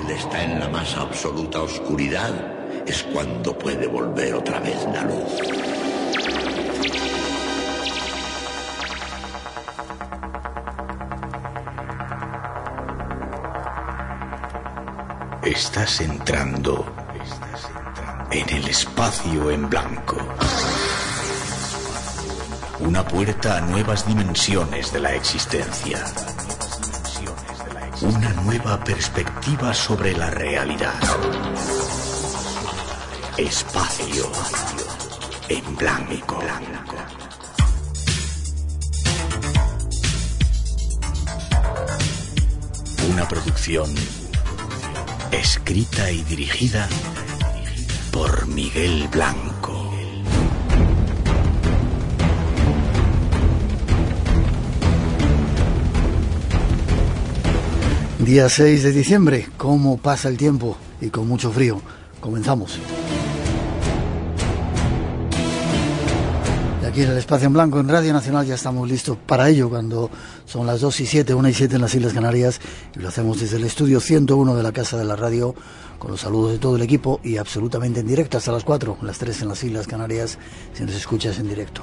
él está en la más absoluta oscuridad, es cuando puede volver otra vez la luz. Estás entrando en el espacio en blanco. Una puerta a nuevas dimensiones de la existencia. Una nueva perspectiva sobre la realidad. Espacio en blanco. Una producción escrita y dirigida por Miguel Blanco. Día 6 de diciembre, ¿cómo pasa el tiempo? Y con mucho frío. Comenzamos. Y aquí en el Espacio en Blanco, en Radio Nacional, ya estamos listos para ello, cuando son las 2:07, 1:07 en las Islas Canarias, y lo hacemos desde el estudio 101 de la Casa de la Radio, con los saludos de todo el equipo y absolutamente en directo hasta las 4, las 3 en las Islas Canarias, si nos escuchas en directo.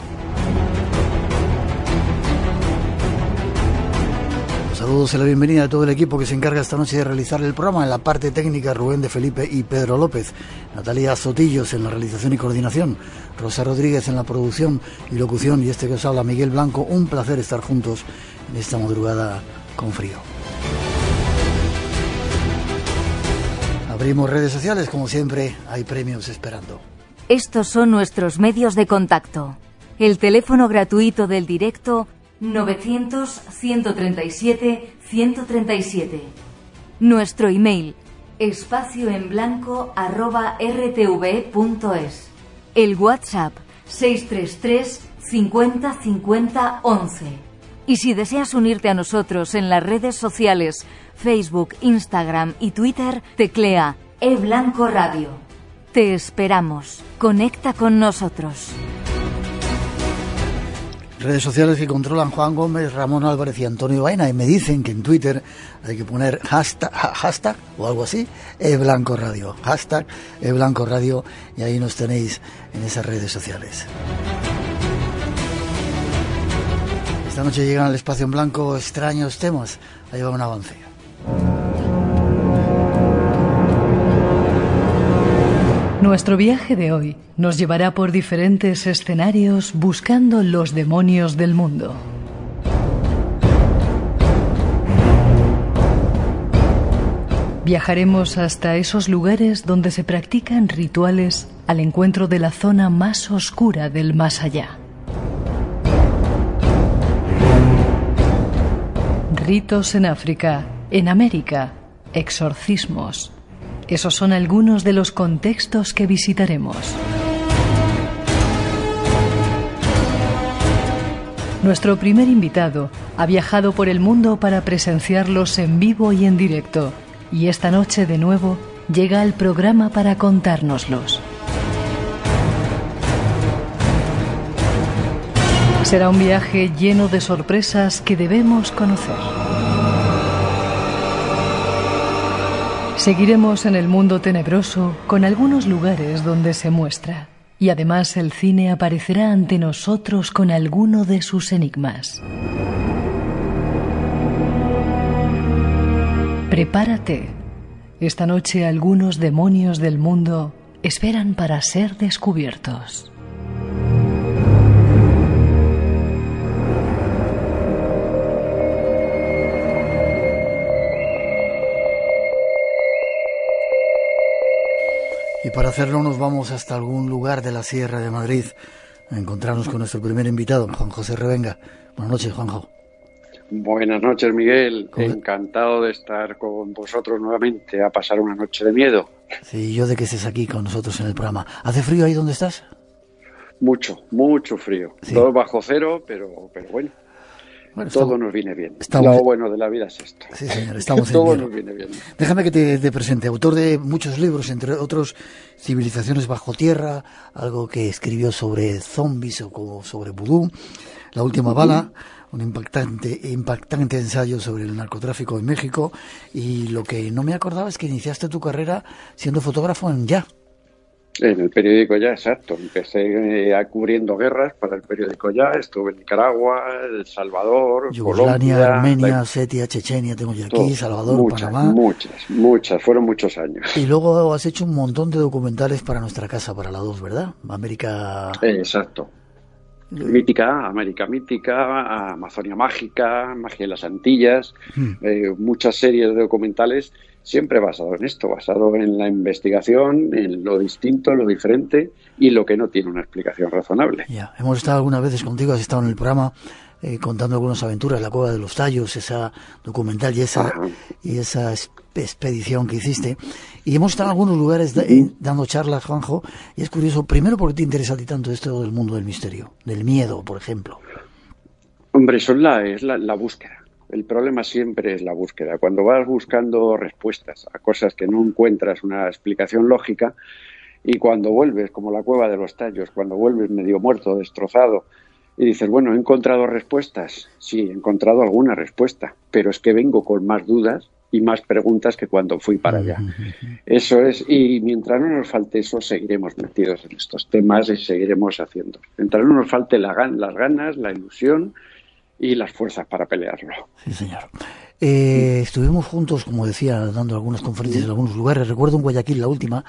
Saludos y la bienvenida a todo el equipo que se encarga esta noche de realizar el programa. En la parte técnica, Rubén de Felipe y Pedro López, Natalia Sotillos en la realización y coordinación, Rosa Rodríguez en la producción y locución, y este que os habla, Miguel Blanco. Un placer estar juntos en esta madrugada con frío. Abrimos redes sociales, como siempre, hay premios esperando. Estos son nuestros medios de contacto. El teléfono gratuito del directo 900-137-137. Nuestro email espacioenblanco@rtv.es. El WhatsApp 633 50 50 11. Y si deseas unirte a nosotros en las redes sociales Facebook, Instagram y Twitter, teclea eBlanco Radio. Te esperamos. Conecta con nosotros. Redes sociales que controlan Juan Gómez, Ramón Álvarez y Antonio Baena, y me dicen que en Twitter hay que poner hashtag o algo así, eBlanco Radio, hashtag eBlanco Radio, y ahí nos tenéis en esas redes sociales. Esta noche llegan al Espacio en Blanco extraños temas, ahí va un avance. Nuestro viaje de hoy nos llevará por diferentes escenarios buscando los demonios del mundo. Viajaremos hasta esos lugares donde se practican rituales al encuentro de la zona más oscura del más allá. Ritos en África, en América, exorcismos. Esos son algunos de los contextos que visitaremos. Nuestro primer invitado ha viajado por el mundo para presenciarlos en vivo y en directo, y esta noche de nuevo llega al programa para contárnoslos. Será un viaje lleno de sorpresas que debemos conocer. Seguiremos en el mundo tenebroso con algunos lugares donde se muestra, y además el cine aparecerá ante nosotros con alguno de sus enigmas. Prepárate. Esta noche algunos demonios del mundo esperan para ser descubiertos. Y para hacerlo nos vamos hasta algún lugar de la Sierra de Madrid a encontrarnos con nuestro primer invitado, Juan José Revenga. Buenas noches, Juanjo. Buenas noches, Miguel. Encantado de estar con vosotros nuevamente a pasar una noche de miedo. Sí, yo de que estés aquí con nosotros en el programa. ¿Hace frío ahí donde estás? Mucho frío. Sí. Todo bajo cero, pero bueno. Bueno, todo nos viene bien. Lo bueno de la vida es esto. Sí, señor, estamos todo en nos viene bien. Déjame que te presente. Autor de muchos libros, entre otros Civilizaciones bajo tierra, algo que escribió sobre zombies o sobre vudú, La última bala, un impactante ensayo sobre el narcotráfico en México, y lo que no me acordaba es que iniciaste tu carrera siendo fotógrafo en Ya. En el periódico Ya, exacto. Empecé cubriendo guerras para el periódico Ya. Estuve en Nicaragua, El Salvador, Yugoslavia, Colombia, Armenia, Osetia, Chechenia, tengo ya aquí, Salvador, Panamá. Muchas, fueron muchos años. Y luego has hecho un montón de documentales para nuestra casa, para la 2, ¿verdad? América... Exacto. Mítica, América Mítica, Amazonia Mágica, Magia de las Antillas, muchas series de documentales, siempre basado en esto, basado en la investigación, en lo distinto, lo diferente y lo que no tiene una explicación razonable. Ya, hemos estado algunas veces contigo, has estado en el programa contando algunas aventuras, la Cueva de los Tallos, esa documental y esa expedición que hiciste. Y hemos estado en algunos lugares dando charlas, Juanjo, y es curioso, primero, ¿por qué te interesa a ti tanto esto del mundo del misterio, del miedo, por ejemplo? Hombre, es la búsqueda. El problema siempre es la búsqueda. Cuando vas buscando respuestas a cosas que no encuentras una explicación lógica, y cuando vuelves, como la Cueva de los Tallos, cuando vuelves medio muerto, destrozado, y dices, bueno, ¿he encontrado respuestas? Sí, he encontrado alguna respuesta, pero es que vengo con más dudas y más preguntas que cuando fui para allá. Eso es, y mientras no nos falte eso, seguiremos metidos en estos temas y seguiremos haciendo. Mientras no nos falte las ganas, la ilusión y las fuerzas para pelearlo. Sí, señor. Estuvimos juntos, como decía, dando algunas conferencias en algunos lugares. Recuerdo en Guayaquil, la última.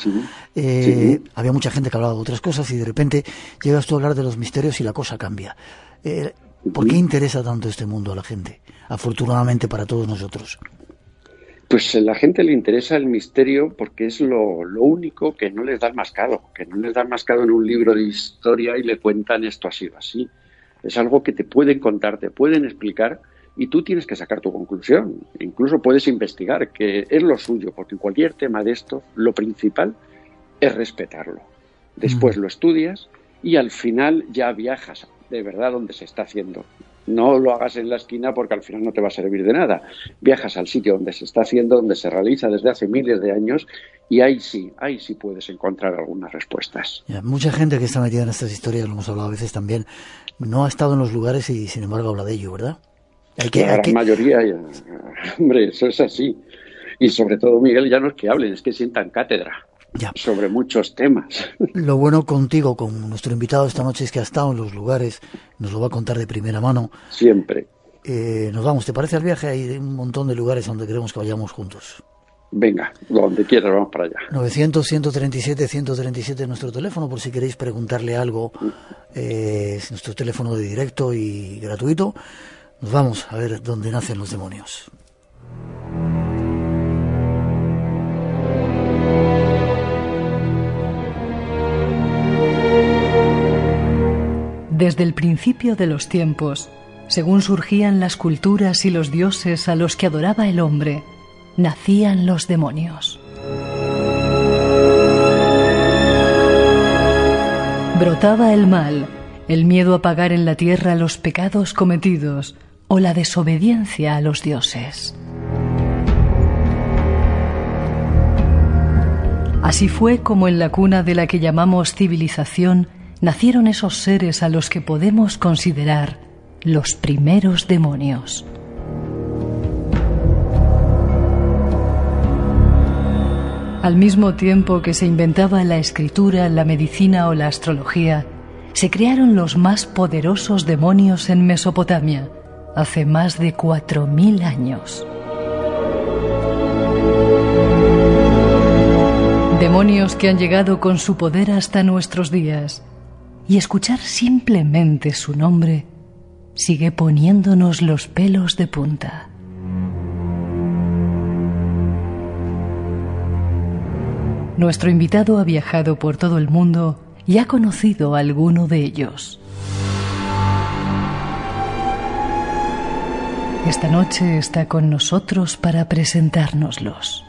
Había mucha gente que hablaba de otras cosas y de repente llegas tú a hablar de los misterios y la cosa cambia. ¿Por qué interesa tanto este mundo a la gente? Afortunadamente para todos nosotros. Pues a la gente le interesa el misterio porque es lo único que no les da mascado, en un libro de historia y le cuentan esto ha sido así. Es algo que te pueden contar, te pueden explicar y tú tienes que sacar tu conclusión. Incluso puedes investigar, que es lo suyo, porque en cualquier tema de esto lo principal es respetarlo. Después lo estudias y al final ya viajas de verdad donde se está haciendo. No lo hagas en la esquina porque al final no te va a servir de nada. Viajas al sitio donde se está haciendo, donde se realiza desde hace miles de años y ahí sí puedes encontrar algunas respuestas. Ya, mucha gente que está metida en estas historias, lo hemos hablado a veces también, no ha estado en los lugares y sin embargo habla de ello, ¿verdad? La mayoría, hombre, eso es así. Y sobre todo, Miguel, ya no es que hablen, es que sientan cátedra. Ya. Sobre muchos temas. Lo bueno contigo, con nuestro invitado esta noche, es que ha estado en los lugares, nos lo va a contar de primera mano. Siempre. Nos vamos, ¿te parece al viaje? Hay un montón de lugares donde queremos que vayamos juntos. Venga, donde quieras, vamos para allá. 900-137-137 es nuestro teléfono, por si queréis preguntarle algo. Es nuestro teléfono de directo y gratuito. Nos vamos a ver dónde nacen los demonios. Desde el principio de los tiempos, según surgían las culturas y los dioses a los que adoraba el hombre, nacían los demonios. Brotaba el mal, el miedo a pagar en la tierra los pecados cometidos o la desobediencia a los dioses. Así fue como en la cuna de la que llamamos civilización nacieron esos seres a los que podemos considerar los primeros demonios. Al mismo tiempo que se inventaba la escritura, la medicina o la astrología, se crearon los más poderosos demonios en Mesopotamia, hace más de 4000 años. Demonios que han llegado con su poder hasta nuestros días. Y escuchar simplemente su nombre sigue poniéndonos los pelos de punta. Nuestro invitado ha viajado por todo el mundo y ha conocido a alguno de ellos. Esta noche está con nosotros para presentárnoslos.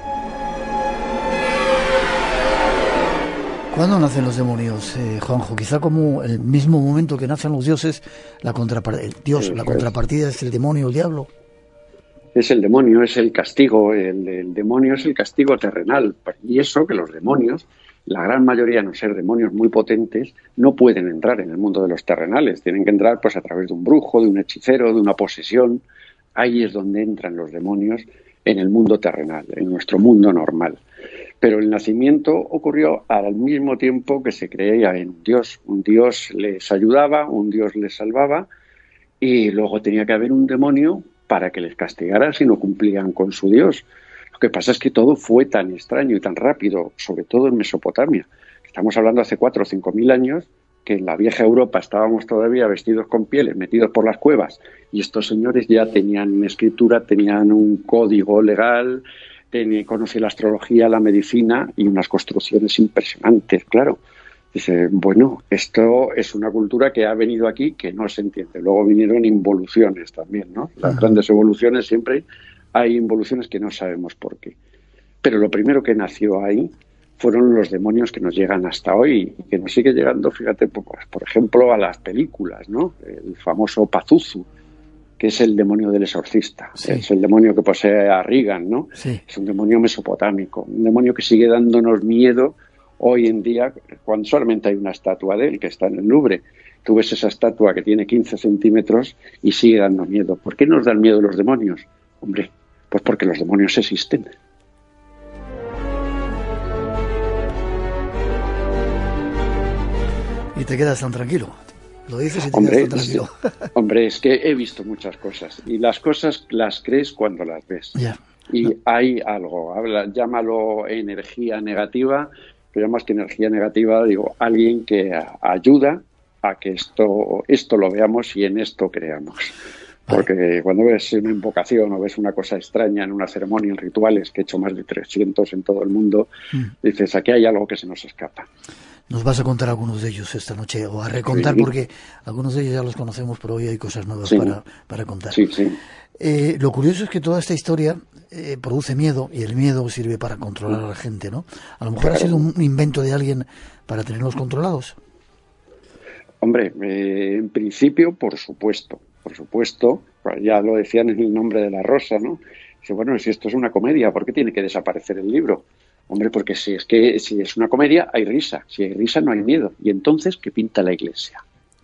¿Cuándo nacen los demonios, Juanjo? Quizá como el mismo momento que nacen los dioses, la contrapartida es el demonio, el diablo. Es el demonio, es el castigo. El demonio es el castigo terrenal. Y eso que los demonios la gran mayoría, a no ser demonios muy potentes, no pueden entrar en el mundo de los terrenales. Tienen que entrar pues a través de un brujo, de un hechicero, de una posesión. Ahí es donde entran los demonios en el mundo terrenal, en nuestro mundo normal. Pero el nacimiento ocurrió al mismo tiempo que se creía en un Dios. Un Dios les ayudaba, un Dios les salvaba, y luego tenía que haber un demonio para que les castigara si no cumplían con su Dios. Lo que pasa es que todo fue tan extraño y tan rápido, sobre todo en Mesopotamia. Estamos hablando hace 4 o 5 mil años, que en la vieja Europa estábamos todavía vestidos con pieles, metidos por las cuevas, y estos señores ya tenían escritura, tenían un código legal, conocían la astrología, la medicina y unas construcciones impresionantes, claro. Dice, bueno, esto es una cultura que ha venido aquí que no se entiende. Luego vinieron involuciones también, ¿no? Las grandes evoluciones, siempre hay involuciones que no sabemos por qué. Pero lo primero que nació ahí fueron los demonios que nos llegan hasta hoy y que nos sigue llegando, fíjate, pues, por ejemplo, a las películas, ¿no? El famoso Pazuzu, que es el demonio del exorcista. Sí. Es el demonio que posee a Regan, ¿no? Sí. Es un demonio mesopotámico, un demonio que sigue dándonos miedo hoy en día, cuando solamente hay una estatua de él que está en el Louvre. Tú ves esa estatua que tiene 15 centímetros y sigue dando miedo. ¿Por qué nos dan miedo los demonios? Hombre, pues porque los demonios existen. Y te quedas tan tranquilo. Lo dices y te quedas tan tranquilo. Hombre, es que he visto muchas cosas. Y las cosas las crees cuando las ves. Ya. Y hay algo. Llámalo energía negativa, pero más que energía negativa, digo, alguien que ayuda a que esto lo veamos y en esto creamos. Porque cuando ves una invocación o ves una cosa extraña en una ceremonia, en rituales, que he hecho más de 300 en todo el mundo, dices, aquí hay algo que se nos escapa. Nos vas a contar algunos de ellos esta noche, o a recontar, sí, porque algunos de ellos ya los conocemos, pero hoy hay cosas nuevas, sí, para contar. Sí, sí. Lo curioso es que toda esta historia produce miedo, y el miedo sirve para controlar a la gente, ¿no? A lo mejor ha sido un invento de alguien para tenerlos controlados. Hombre, en principio, por supuesto, ya lo decían en El nombre de la rosa, ¿no? Dice, bueno, si esto es una comedia, ¿por qué tiene que desaparecer el libro? Hombre, porque si es una comedia, hay risa. Si hay risa, no hay miedo. Y entonces, ¿qué pinta la Iglesia?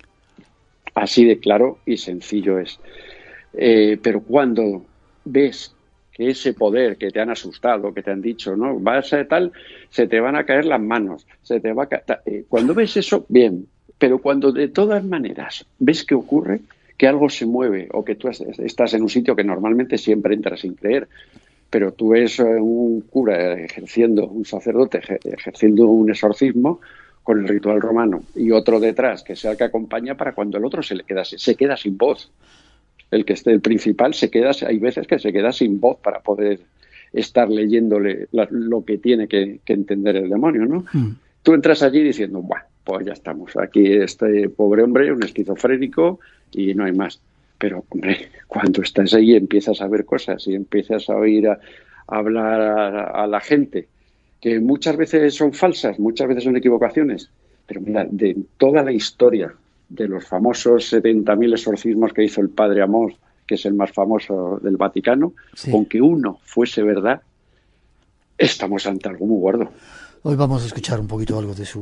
Así de claro y sencillo es. Pero cuando ves que ese poder que te han asustado, que te han dicho, ¿no? Vas a tal, se te van a caer las manos, cuando ves eso, bien. Pero cuando de todas maneras ves que ocurre, que algo se mueve o que tú estás en un sitio que normalmente siempre entras sin creer, pero tú ves un cura un sacerdote ejerciendo un exorcismo con el ritual romano y otro detrás que sea el que acompaña, para cuando el otro se queda sin voz. El principal hay veces que se queda sin voz para poder estar leyéndole lo que tiene que entender el demonio, ¿no? Tú entras allí diciendo, bueno, pues ya estamos, aquí este pobre hombre, un esquizofrénico y no hay más. Pero, hombre, cuando estás ahí empiezas a ver cosas y empiezas a oír hablar a la gente, que muchas veces son falsas, muchas veces son equivocaciones, pero mira, de toda la historia de los famosos 70.000 exorcismos que hizo el padre Amós, que es el más famoso del Vaticano, sí, aunque uno fuese verdad, estamos ante algo muy gordo. Hoy vamos a escuchar un poquito algo de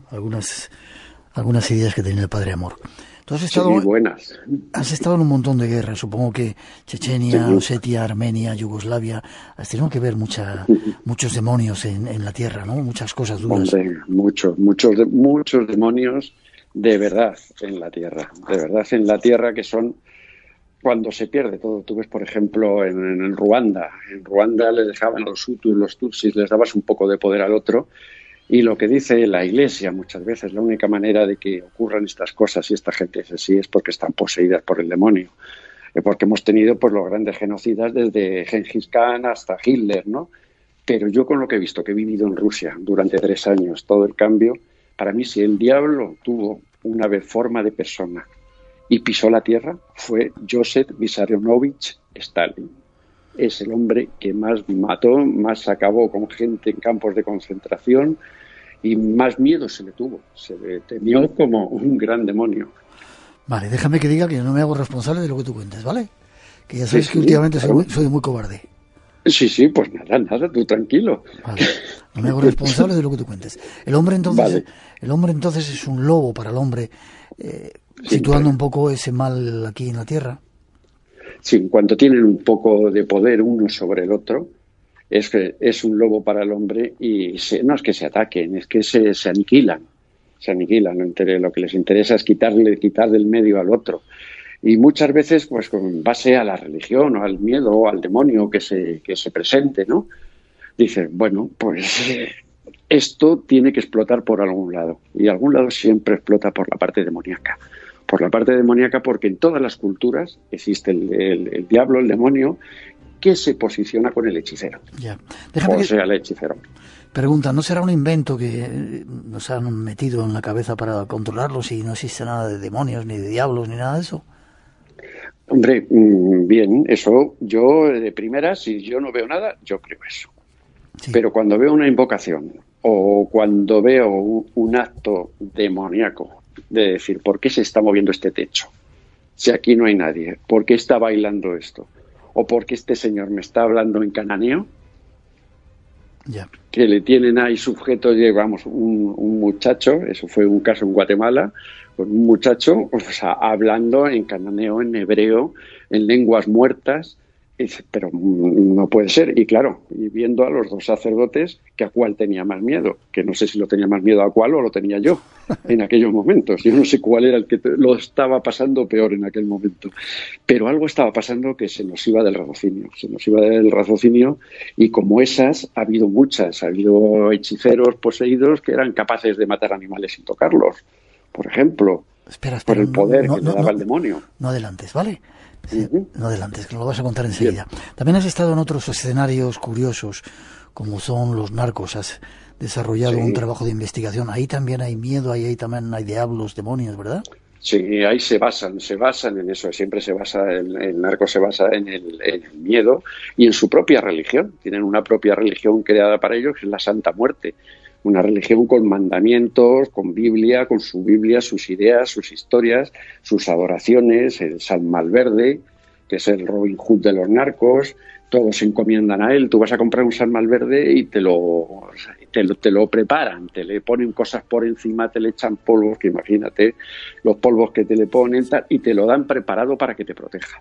algunas ideas que tenía el padre Amor. Tú has estado, sí, buenas. Has estado en un montón de guerras, supongo que Chechenia, sí, Osetia, Armenia, Yugoslavia. Has tenido que ver muchos demonios en la tierra, ¿no? Muchas cosas duras. Hombre, muchos demonios de verdad en la tierra, que son cuando se pierde todo. Tú ves, por ejemplo, en Ruanda. En Ruanda les dejaban a los Hutus y los Tutsis, les dabas un poco de poder al otro. Y lo que dice la Iglesia muchas veces, la única manera de que ocurran estas cosas y esta gente es así, es porque están poseídas por el demonio. Porque hemos tenido pues los grandes genocidas desde Gengis Khan hasta Hitler, ¿no? Pero yo con lo que he visto, que he vivido en Rusia durante 3 años, todo el cambio, para mí si el diablo tuvo una vez forma de persona y pisó la tierra, fue Joseph Vissarionovich Stalin. Es el hombre que más mató, más acabó con gente en campos de concentración y más miedo se le tuvo. Se le temió como un gran demonio. Vale, déjame que diga que yo no me hago responsable de lo que tú cuentes, ¿vale? Que ya sabes que últimamente soy muy cobarde. Sí, pues nada, tú tranquilo. Vale. No me hago responsable de lo que tú cuentes. El hombre entonces es un lobo para el hombre, situando un poco ese mal aquí en la Tierra. Sí, en cuanto tienen un poco de poder uno sobre el otro, es un lobo para el hombre y no es que se ataquen, es que se aniquilan. Se aniquilan. Lo que les interesa es quitar del medio al otro. Y muchas veces, pues con base a la religión o al miedo o al demonio que se presente, ¿no? Dices, bueno, pues esto tiene que explotar por algún lado. Y algún lado siempre explota por la parte demoníaca. Por la parte demoníaca, porque en todas las culturas existe el diablo, el demonio, que se posiciona con el hechicero. Ya. El hechicero. Pregunta, ¿no será un invento que nos han metido en la cabeza para controlarlos y no existe nada de demonios, ni de diablos, ni nada de eso? Hombre, bien, eso yo de primera, si yo no veo nada, yo creo eso. Sí. Pero cuando veo una invocación o cuando veo un acto demoníaco de decir, ¿por qué se está moviendo este techo? Si aquí no hay nadie, ¿por qué está bailando esto? ¿O por qué este señor me está hablando en cananeo? Ya. Que le tienen ahí sujeto, vamos, un muchacho, eso fue un caso en Guatemala, con un muchacho hablando en cananeo, en hebreo, en lenguas muertas, y dice, pero no puede ser. Y claro, y viendo a los dos sacerdotes, que a cuál tenía más miedo, que no sé si lo tenía más miedo a cuál o lo tenía yo en aquellos momentos. Yo no sé cuál era el que lo estaba pasando peor en aquel momento. Pero algo estaba pasando que se nos iba del raciocinio, y como esas ha habido muchas. Ha habido hechiceros poseídos que eran capaces de matar animales sin tocarlos, por ejemplo, espera, por el poder que le daba el demonio. No adelantes, ¿vale? Sí, no adelantes, que nos lo vas a contar enseguida. Bien. También has estado en otros escenarios curiosos, como son los narcos. Has desarrollado un trabajo de investigación. Ahí también hay miedo, ahí también hay diablos, demonios, ¿verdad? Sí, ahí se basan en eso. Siempre el narco se basa en el miedo y en su propia religión. Tienen una propia religión creada para ellos, que es la Santa Muerte. Una religión con mandamientos, con Biblia, sus ideas, sus historias, sus adoraciones, el San Malverde, que es el Robin Hood de los narcos. Todos se encomiendan a él. Tú vas a comprar un San Malverde y te lo preparan, te le ponen cosas por encima, te le echan polvos, que imagínate los polvos que te le ponen, y te lo dan preparado para que te proteja.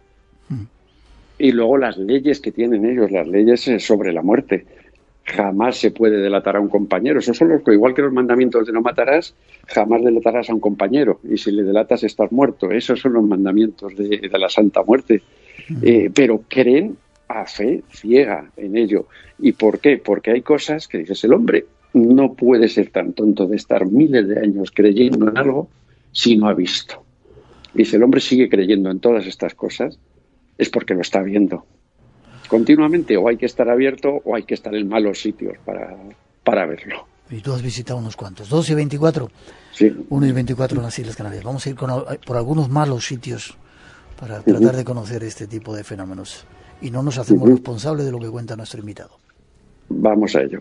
Y luego las leyes que tienen ellos, las leyes sobre la muerte. Jamás se puede delatar a un compañero. Esos son igual que los mandamientos de no matarás, jamás delatarás a un compañero. Y si le delatas, estás muerto. Esos son los mandamientos de la Santa Muerte. Pero creen a fe ciega en ello. ¿Y por qué? Porque hay cosas que dices, el hombre no puede ser tan tonto de estar miles de años creyendo en algo si no ha visto. Dice, el hombre sigue creyendo en todas estas cosas, es porque lo está viendo. Continuamente, o hay que estar abierto o hay que estar en malos sitios para verlo. Y tú has visitado unos cuantos, 2 y 24. Sí. 1 y 24 en las Islas Canarias. Vamos a ir por algunos malos sitios para tratar de conocer este tipo de fenómenos. Y no nos hacemos responsables de lo que cuenta nuestro invitado. Vamos a ello.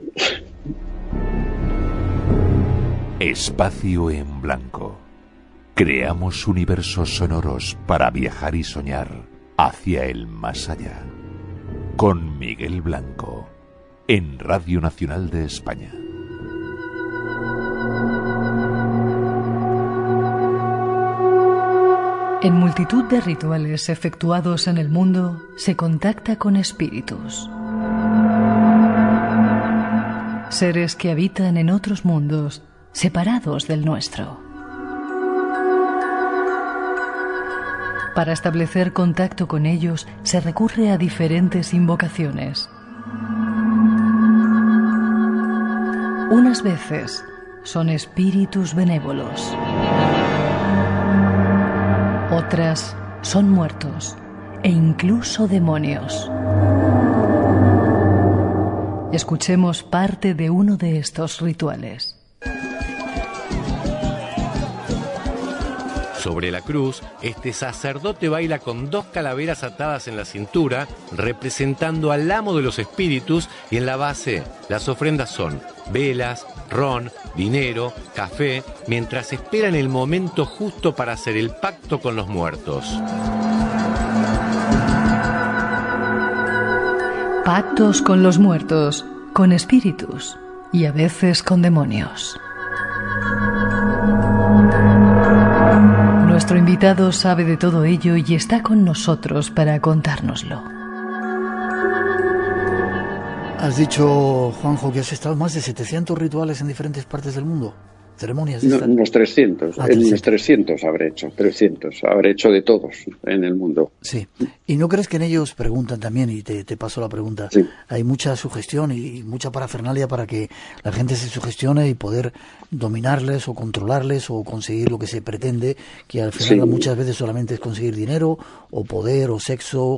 Espacio en blanco. Creamos universos sonoros para viajar y soñar hacia el más allá. Con Miguel Blanco, en Radio Nacional de España. En multitud de rituales efectuados en el mundo se contacta con espíritus. Seres que habitan en otros mundos separados del nuestro. Para establecer contacto con ellos se recurre a diferentes invocaciones. Unas veces son espíritus benévolos. Otras son muertos e incluso demonios. Escuchemos parte de uno de estos rituales. Sobre la cruz, este sacerdote baila con 2 calaveras atadas en la cintura, representando al amo de los espíritus, y en la base las ofrendas son velas, ron, dinero, café, mientras esperan el momento justo para hacer el pacto con los muertos. Pactos con los muertos, con espíritus y a veces con demonios. Nuestro invitado sabe de todo ello y está con nosotros para contárnoslo. Has dicho, Juanjo, que has estado en más de 700 rituales en diferentes partes del mundo. Ceremonias. No, unos 300. Unos 300 habré hecho. 300. Habré hecho de todos en el mundo. Sí. ¿Y no crees que en ellos preguntan también, y te paso la pregunta, sí, hay mucha sugestión y mucha parafernalia para que la gente se sugestione y poder dominarles o controlarles o conseguir lo que se pretende, que al final muchas veces solamente es conseguir dinero o poder o sexo?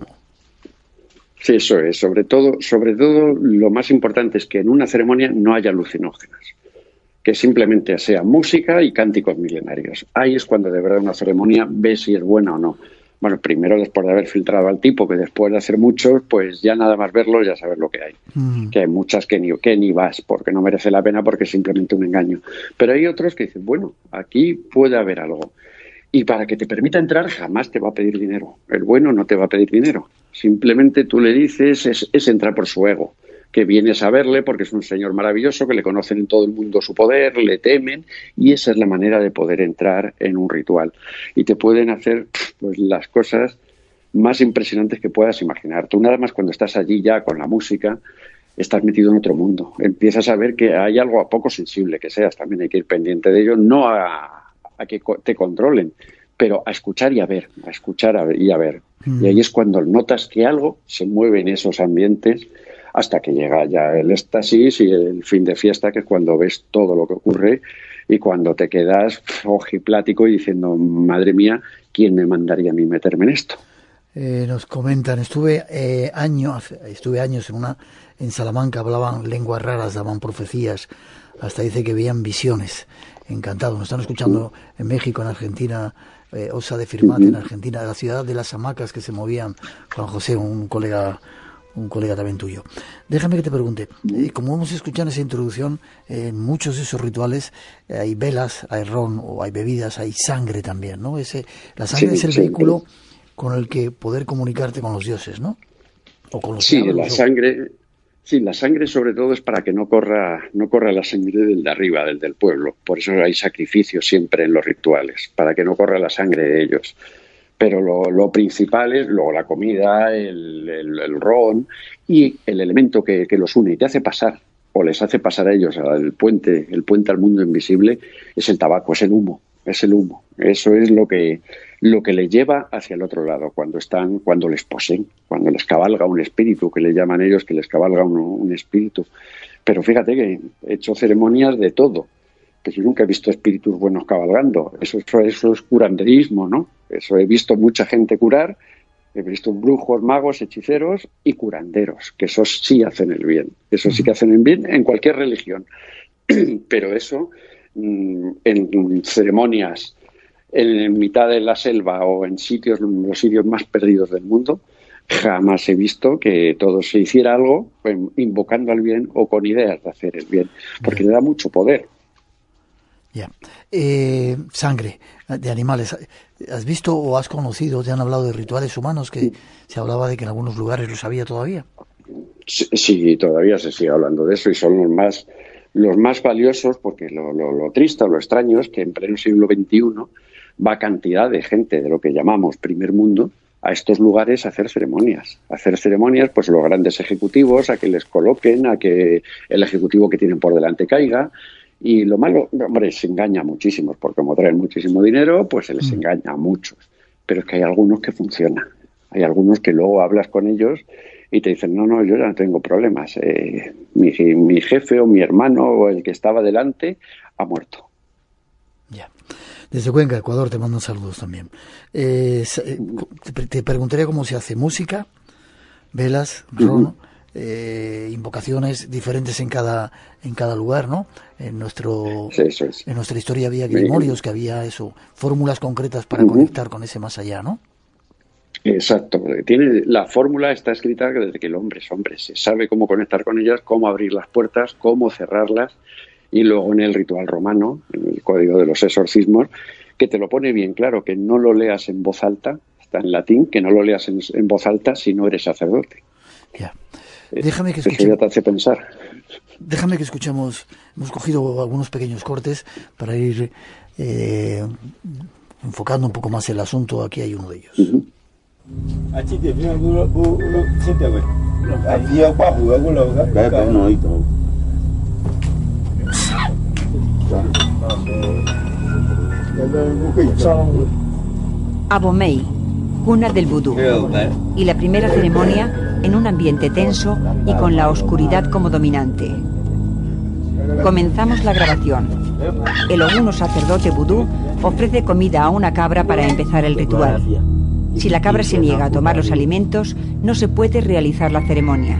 Sí, eso es. Sobre todo, lo más importante es que en una ceremonia no haya alucinógenas, que simplemente sea música y cánticos milenarios. Ahí es cuando de verdad una ceremonia ve si es buena o no. Bueno, primero después de haber filtrado al tipo, que después de hacer muchos, pues ya nada más verlo ya sabes lo que hay. Que hay muchas que ni vas, porque no merece la pena, porque es simplemente un engaño. Pero hay otros que dicen, bueno, aquí puede haber algo. Y para que te permita entrar jamás te va a pedir dinero. El bueno no te va a pedir dinero. Simplemente tú le dices, es entrar por su ego, que vienes a verle porque es un señor maravilloso, que le conocen en todo el mundo su poder, le temen, y esa es la manera de poder entrar en un ritual. Y te pueden hacer pues las cosas más impresionantes que puedas imaginar. Tú nada más cuando estás allí ya con la música, estás metido en otro mundo. Empiezas a ver que hay algo a poco sensible que seas, también hay que ir pendiente de ello, no a que te controlen, pero a escuchar y a ver, y a ver. Y ahí es cuando notas que algo se mueve en esos ambientes, hasta que llega ya el éxtasis y el fin de fiesta, que es cuando ves todo lo que ocurre y cuando te quedas ojiplático y diciendo, madre mía, ¿quién me mandaría a mí meterme en esto? Nos comentan, estuve años en Salamanca, hablaban lenguas raras, daban profecías, hasta dice que veían visiones. Encantado, nos están escuchando en México, en Argentina, Osa de Firmate en Argentina, la ciudad de las hamacas que se movían. Juan José, un colega también tuyo. Déjame que te pregunte, como hemos escuchado en esa introducción, en muchos de esos rituales hay velas, hay ron o hay bebidas, hay sangre también, ¿no? La sangre es el vehículo con el que poder comunicarte con los dioses, ¿no? O con los sangre. Sí, la sangre sobre todo es para que no corra la sangre del de arriba, del pueblo. Por eso hay sacrificios siempre en los rituales, para que no corra la sangre de ellos. Pero lo principal es luego la comida, el ron y el elemento que los une y te hace pasar, o les hace pasar a ellos el puente al mundo invisible, es el tabaco, es el humo. Eso es lo que les lleva hacia el otro lado, cuando les poseen, cuando les cabalga un espíritu, que le llaman ellos, que les cabalga un espíritu. Pero fíjate que he hecho ceremonias de todo, que yo nunca he visto espíritus buenos cabalgando. Eso es curanderismo, ¿no? Eso he visto mucha gente curar, he visto brujos, magos, hechiceros y curanderos, que esos sí hacen el bien. Eso sí que hacen el bien en cualquier religión. Pero eso, en ceremonias en mitad de la selva o en los sitios más perdidos del mundo, jamás he visto que todo se hiciera algo invocando al bien o con ideas de hacer el bien, porque le da mucho poder. Ya. Sangre de animales. ¿Has visto o has conocido, te han hablado de rituales humanos que se hablaba de que en algunos lugares los había todavía? Sí, todavía se sigue hablando de eso y son los más valiosos, porque lo triste o lo extraño es que en pleno siglo XXI va cantidad de gente de lo que llamamos primer mundo a estos lugares a hacer ceremonias. Pues los grandes ejecutivos, a que les coloquen, a que el ejecutivo que tienen por delante caiga. Y lo malo, hombre, se engaña a muchísimos, porque como traen muchísimo dinero, pues se les engaña a muchos. Pero es que hay algunos que funcionan. Hay algunos que luego hablas con ellos y te dicen, no, yo ya no tengo problemas. Mi jefe o mi hermano o el que estaba delante ha muerto. Ya. Desde Cuenca, Ecuador, te mando saludos también. Te preguntaría cómo se hace música, velas, ron, invocaciones diferentes en cada lugar, ¿no? En nuestra historia había grimorios, que había fórmulas concretas para conectar con ese más allá, ¿no? Exacto. La fórmula está escrita desde que el hombre es hombre. Se sabe cómo conectar con ellas, cómo abrir las puertas, cómo cerrarlas. Y luego en el ritual romano, en el código de los exorcismos, que te lo pone bien claro, que no lo leas en voz alta, está en latín, que no lo leas en voz alta si no eres sacerdote. Ya. Déjame que eso ya te hace pensar. Déjame que escuchemos, hemos cogido algunos pequeños cortes para ir enfocando un poco más el asunto. Aquí hay uno de ellos. Abomey, cuna del vudú, y la primera ceremonia en un ambiente tenso y con la oscuridad como dominante. Comenzamos la grabación. El oguno sacerdote vudú ofrece comida a una cabra para empezar el ritual. Si la cabra se niega a tomar los alimentos, no se puede realizar la ceremonia.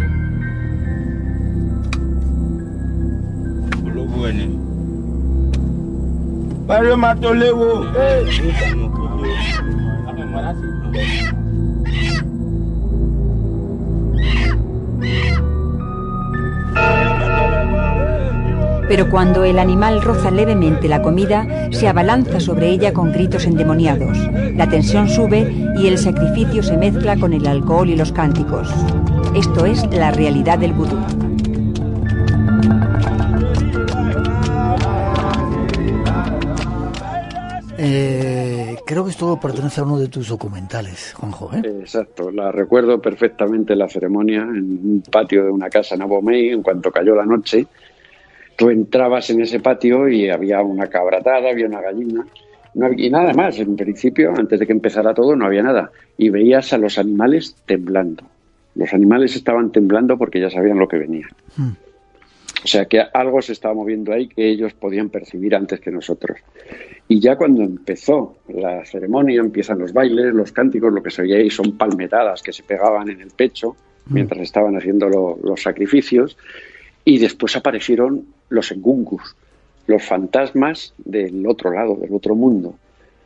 Pero cuando el animal roza levemente la comida, se abalanza sobre ella con gritos endemoniados. La tensión sube y el sacrificio se mezcla con el alcohol y los cánticos. Esto es la realidad del vudú. Creo que esto pertenece a uno de tus documentales, Juanjo, ¿eh? Exacto, la recuerdo perfectamente la ceremonia en un patio de una casa en Abomey. En cuanto cayó la noche, tú entrabas en ese patio y había una cabra atada, había una gallina, y nada más. En principio, antes de que empezara todo, no había nada. Y veías a los animales temblando. Los animales estaban temblando porque ya sabían lo que venía. O sea que algo se estaba moviendo ahí que ellos podían percibir antes que nosotros. Y ya cuando empezó la ceremonia, empiezan los bailes, los cánticos, lo que se oía ahí son palmetadas que se pegaban en el pecho mientras estaban haciendo los sacrificios. Y después aparecieron los engungus, los fantasmas del otro lado, del otro mundo.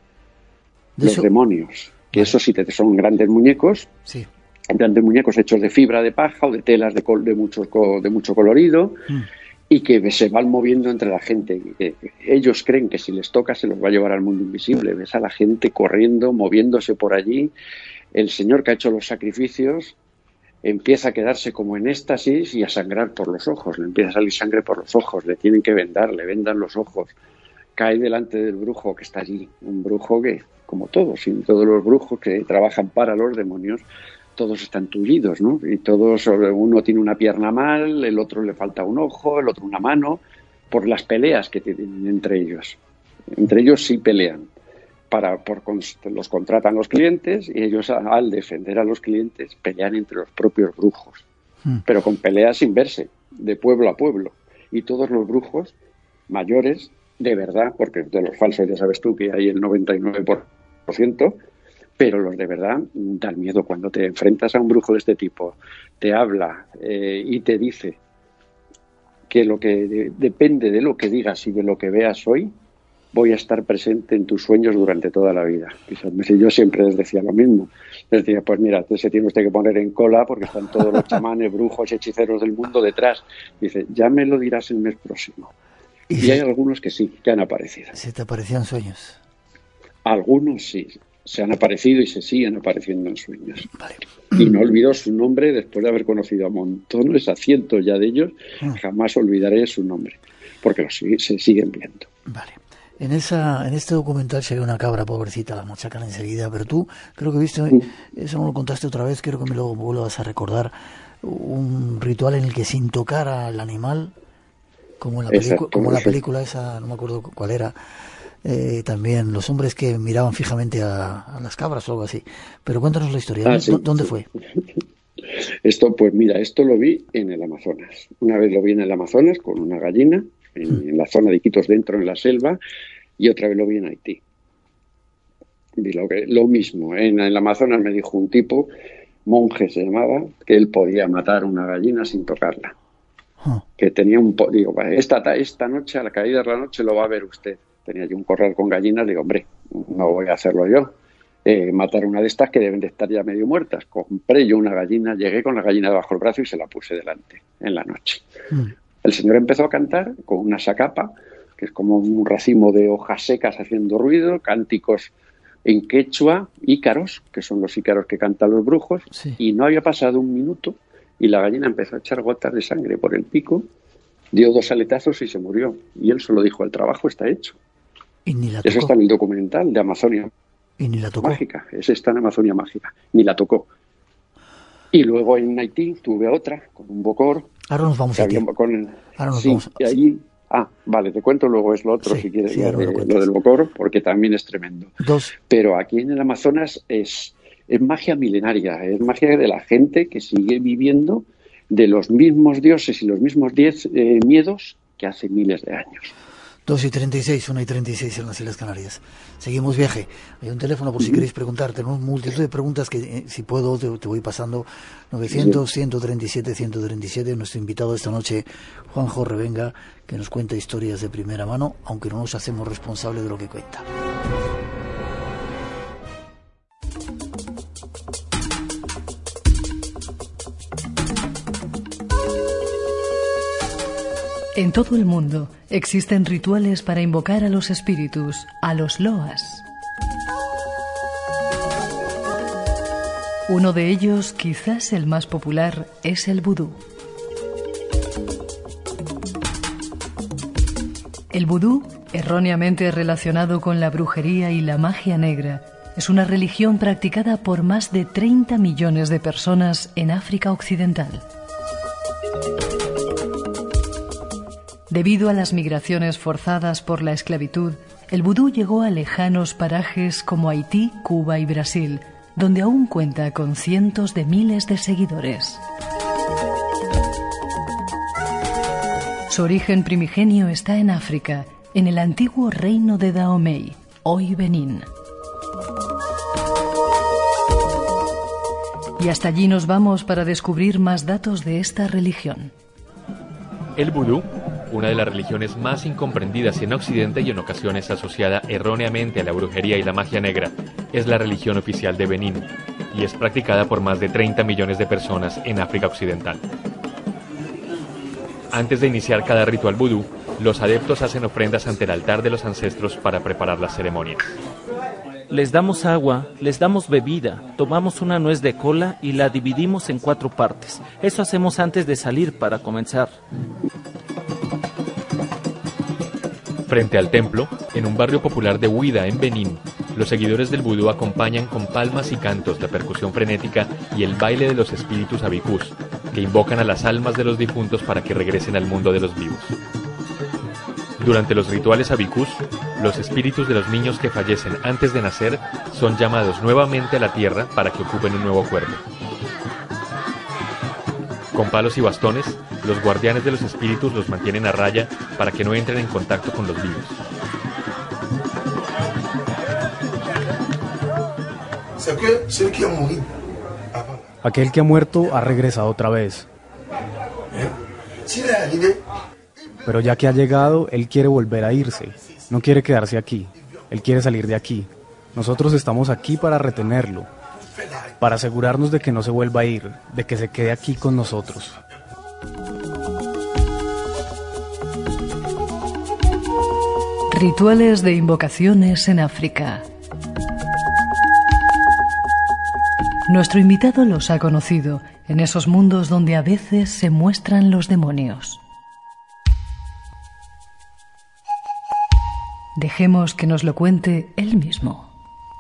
Los demonios, que eso sí son grandes muñecos, sí, grandes muñecos hechos de fibra de paja o de telas de mucho colorido, y que se van moviendo entre la gente. Ellos creen que si les toca se los va a llevar al mundo invisible. Ves a la gente corriendo, moviéndose por allí. El señor que ha hecho los sacrificios empieza a quedarse como en éxtasis y a sangrar por los ojos. Le empieza a salir sangre por los ojos, le tienen que vendar, le vendan los ojos. Cae delante del brujo que está allí. Un brujo que, como todos los brujos que trabajan para los demonios, todos están tullidos, ¿no? Y todos, uno tiene una pierna mal, el otro le falta un ojo, el otro una mano, por las peleas que tienen entre ellos. Entre ellos sí pelean. Los contratan los clientes y ellos, al defender a los clientes, pelean entre los propios brujos. Pero con peleas sin verse, de pueblo a pueblo. Y todos los brujos mayores, de verdad, porque de los falsos ya sabes tú que hay el 99%, pero los de verdad dan miedo cuando te enfrentas a un brujo de este tipo. Te habla y te dice que lo que depende de lo que digas y de lo que veas hoy, voy a estar presente en tus sueños durante toda la vida. Y yo siempre les decía lo mismo. Les decía, pues mira, se tiene usted que poner en cola porque están todos los chamanes, brujos, hechiceros del mundo detrás. Dice, ya me lo dirás el mes próximo. Y hay algunos que sí, que han aparecido. ¿Se te aparecían sueños? Algunos sí, se han aparecido y se siguen apareciendo en sueños. Vale. Y no olvido su nombre después de haber conocido a montones, a cientos ya de ellos. Jamás olvidaré su nombre, porque se siguen viendo. Vale. En este documental se ve una cabra pobrecita, la machacan enseguida, pero tú creo que viste, eso no lo contaste otra vez, quiero que me lo vuelvas a recordar, un ritual en el que sin tocar al animal, como en la película esa, no me acuerdo cuál era, también los hombres que miraban fijamente a las cabras o algo así. Pero cuéntanos la historia, sí. ¿Dónde fue? Esto lo vi en el Amazonas. Una vez lo vi en el Amazonas con una gallina, en la zona de Iquitos dentro, en la selva, y otra vez lo vi en Haití. Vi lo mismo. En el Amazonas me dijo un tipo, monje se llamaba, que él podía matar una gallina sin tocarla. Que tenía digo, esta noche, a la caída de la noche, lo va a ver usted. Tenía yo un corral con gallinas, digo, hombre, no voy a hacerlo yo. Matar una de estas que deben de estar ya medio muertas. Compré yo una gallina, llegué con la gallina debajo del brazo y se la puse delante en la noche. El señor empezó a cantar con una sacapa, que es como un racimo de hojas secas haciendo ruido, cánticos en quechua, ícaros, que son los ícaros que cantan los brujos, sí. Y no había pasado un minuto y la gallina empezó a echar gotas de sangre por el pico, dio 2 aletazos y se murió. Y él solo dijo, el trabajo está hecho. Y ni la tocó. Eso está en el documental de Amazonia. Y ni la tocó. Mágica, ese está en Amazonia Mágica, ni la tocó. Y luego en Haití tuve otra, con un bocor. Ahora nos vamos a Haití. Ahora nos vamos. Y allí, vale, te cuento luego es lo otro, si quieres, lo del bocor, porque también es tremendo. 2. Pero aquí en el Amazonas es magia milenaria, es magia de la gente que sigue viviendo de los mismos dioses y los mismos 10 miedos que hace miles de años. 2:36, 1:36 en las Islas Canarias. Seguimos viaje. Hay un teléfono por si queréis preguntar. Tenemos multitud de preguntas que, si puedo, te voy pasando. 900-137-137. Nuestro invitado esta noche, Juanjo Revenga, que nos cuenta historias de primera mano, aunque no nos hacemos responsables de lo que cuenta. En todo el mundo existen rituales para invocar a los espíritus, a los loas. Uno de ellos, quizás el más popular, es el vudú. El vudú, erróneamente relacionado con la brujería y la magia negra, es una religión practicada por más de 30 millones de personas en África Occidental. Debido a las migraciones forzadas por la esclavitud, el vudú llegó a lejanos parajes como Haití, Cuba y Brasil, donde aún cuenta con cientos de miles de seguidores. Su origen primigenio está en África, en el antiguo reino de Dahomey, hoy Benín. Y hasta allí nos vamos para descubrir más datos de esta religión. El vudú, una de las religiones más incomprendidas en Occidente y en ocasiones asociada erróneamente a la brujería y la magia negra, es la religión oficial de Benín y es practicada por más de 30 millones de personas en África Occidental. Antes de iniciar cada ritual vudú, los adeptos hacen ofrendas ante el altar de los ancestros para preparar las ceremonias. Les damos agua, les damos bebida, tomamos una nuez de cola y la dividimos en 4 partes. Eso hacemos antes de salir para comenzar. Frente al templo, en un barrio popular de Ouida, en Benín, los seguidores del vudú acompañan con palmas y cantos de percusión frenética y el baile de los espíritus abicús, que invocan a las almas de los difuntos para que regresen al mundo de los vivos. Durante los rituales abicús, los espíritus de los niños que fallecen antes de nacer son llamados nuevamente a la tierra para que ocupen un nuevo cuerpo. Con palos y bastones, los guardianes de los espíritus los mantienen a raya para que no entren en contacto con los vivos. Aquel que ha muerto ha regresado otra vez. Pero ya que ha llegado, él quiere volver a irse. No quiere quedarse aquí. Él quiere salir de aquí. Nosotros estamos aquí para retenerlo, para asegurarnos de que no se vuelva a ir, de que se quede aquí con nosotros. Rituales de invocaciones en África. Nuestro invitado los ha conocido en esos mundos donde a veces se muestran los demonios. Dejemos que nos lo cuente él mismo.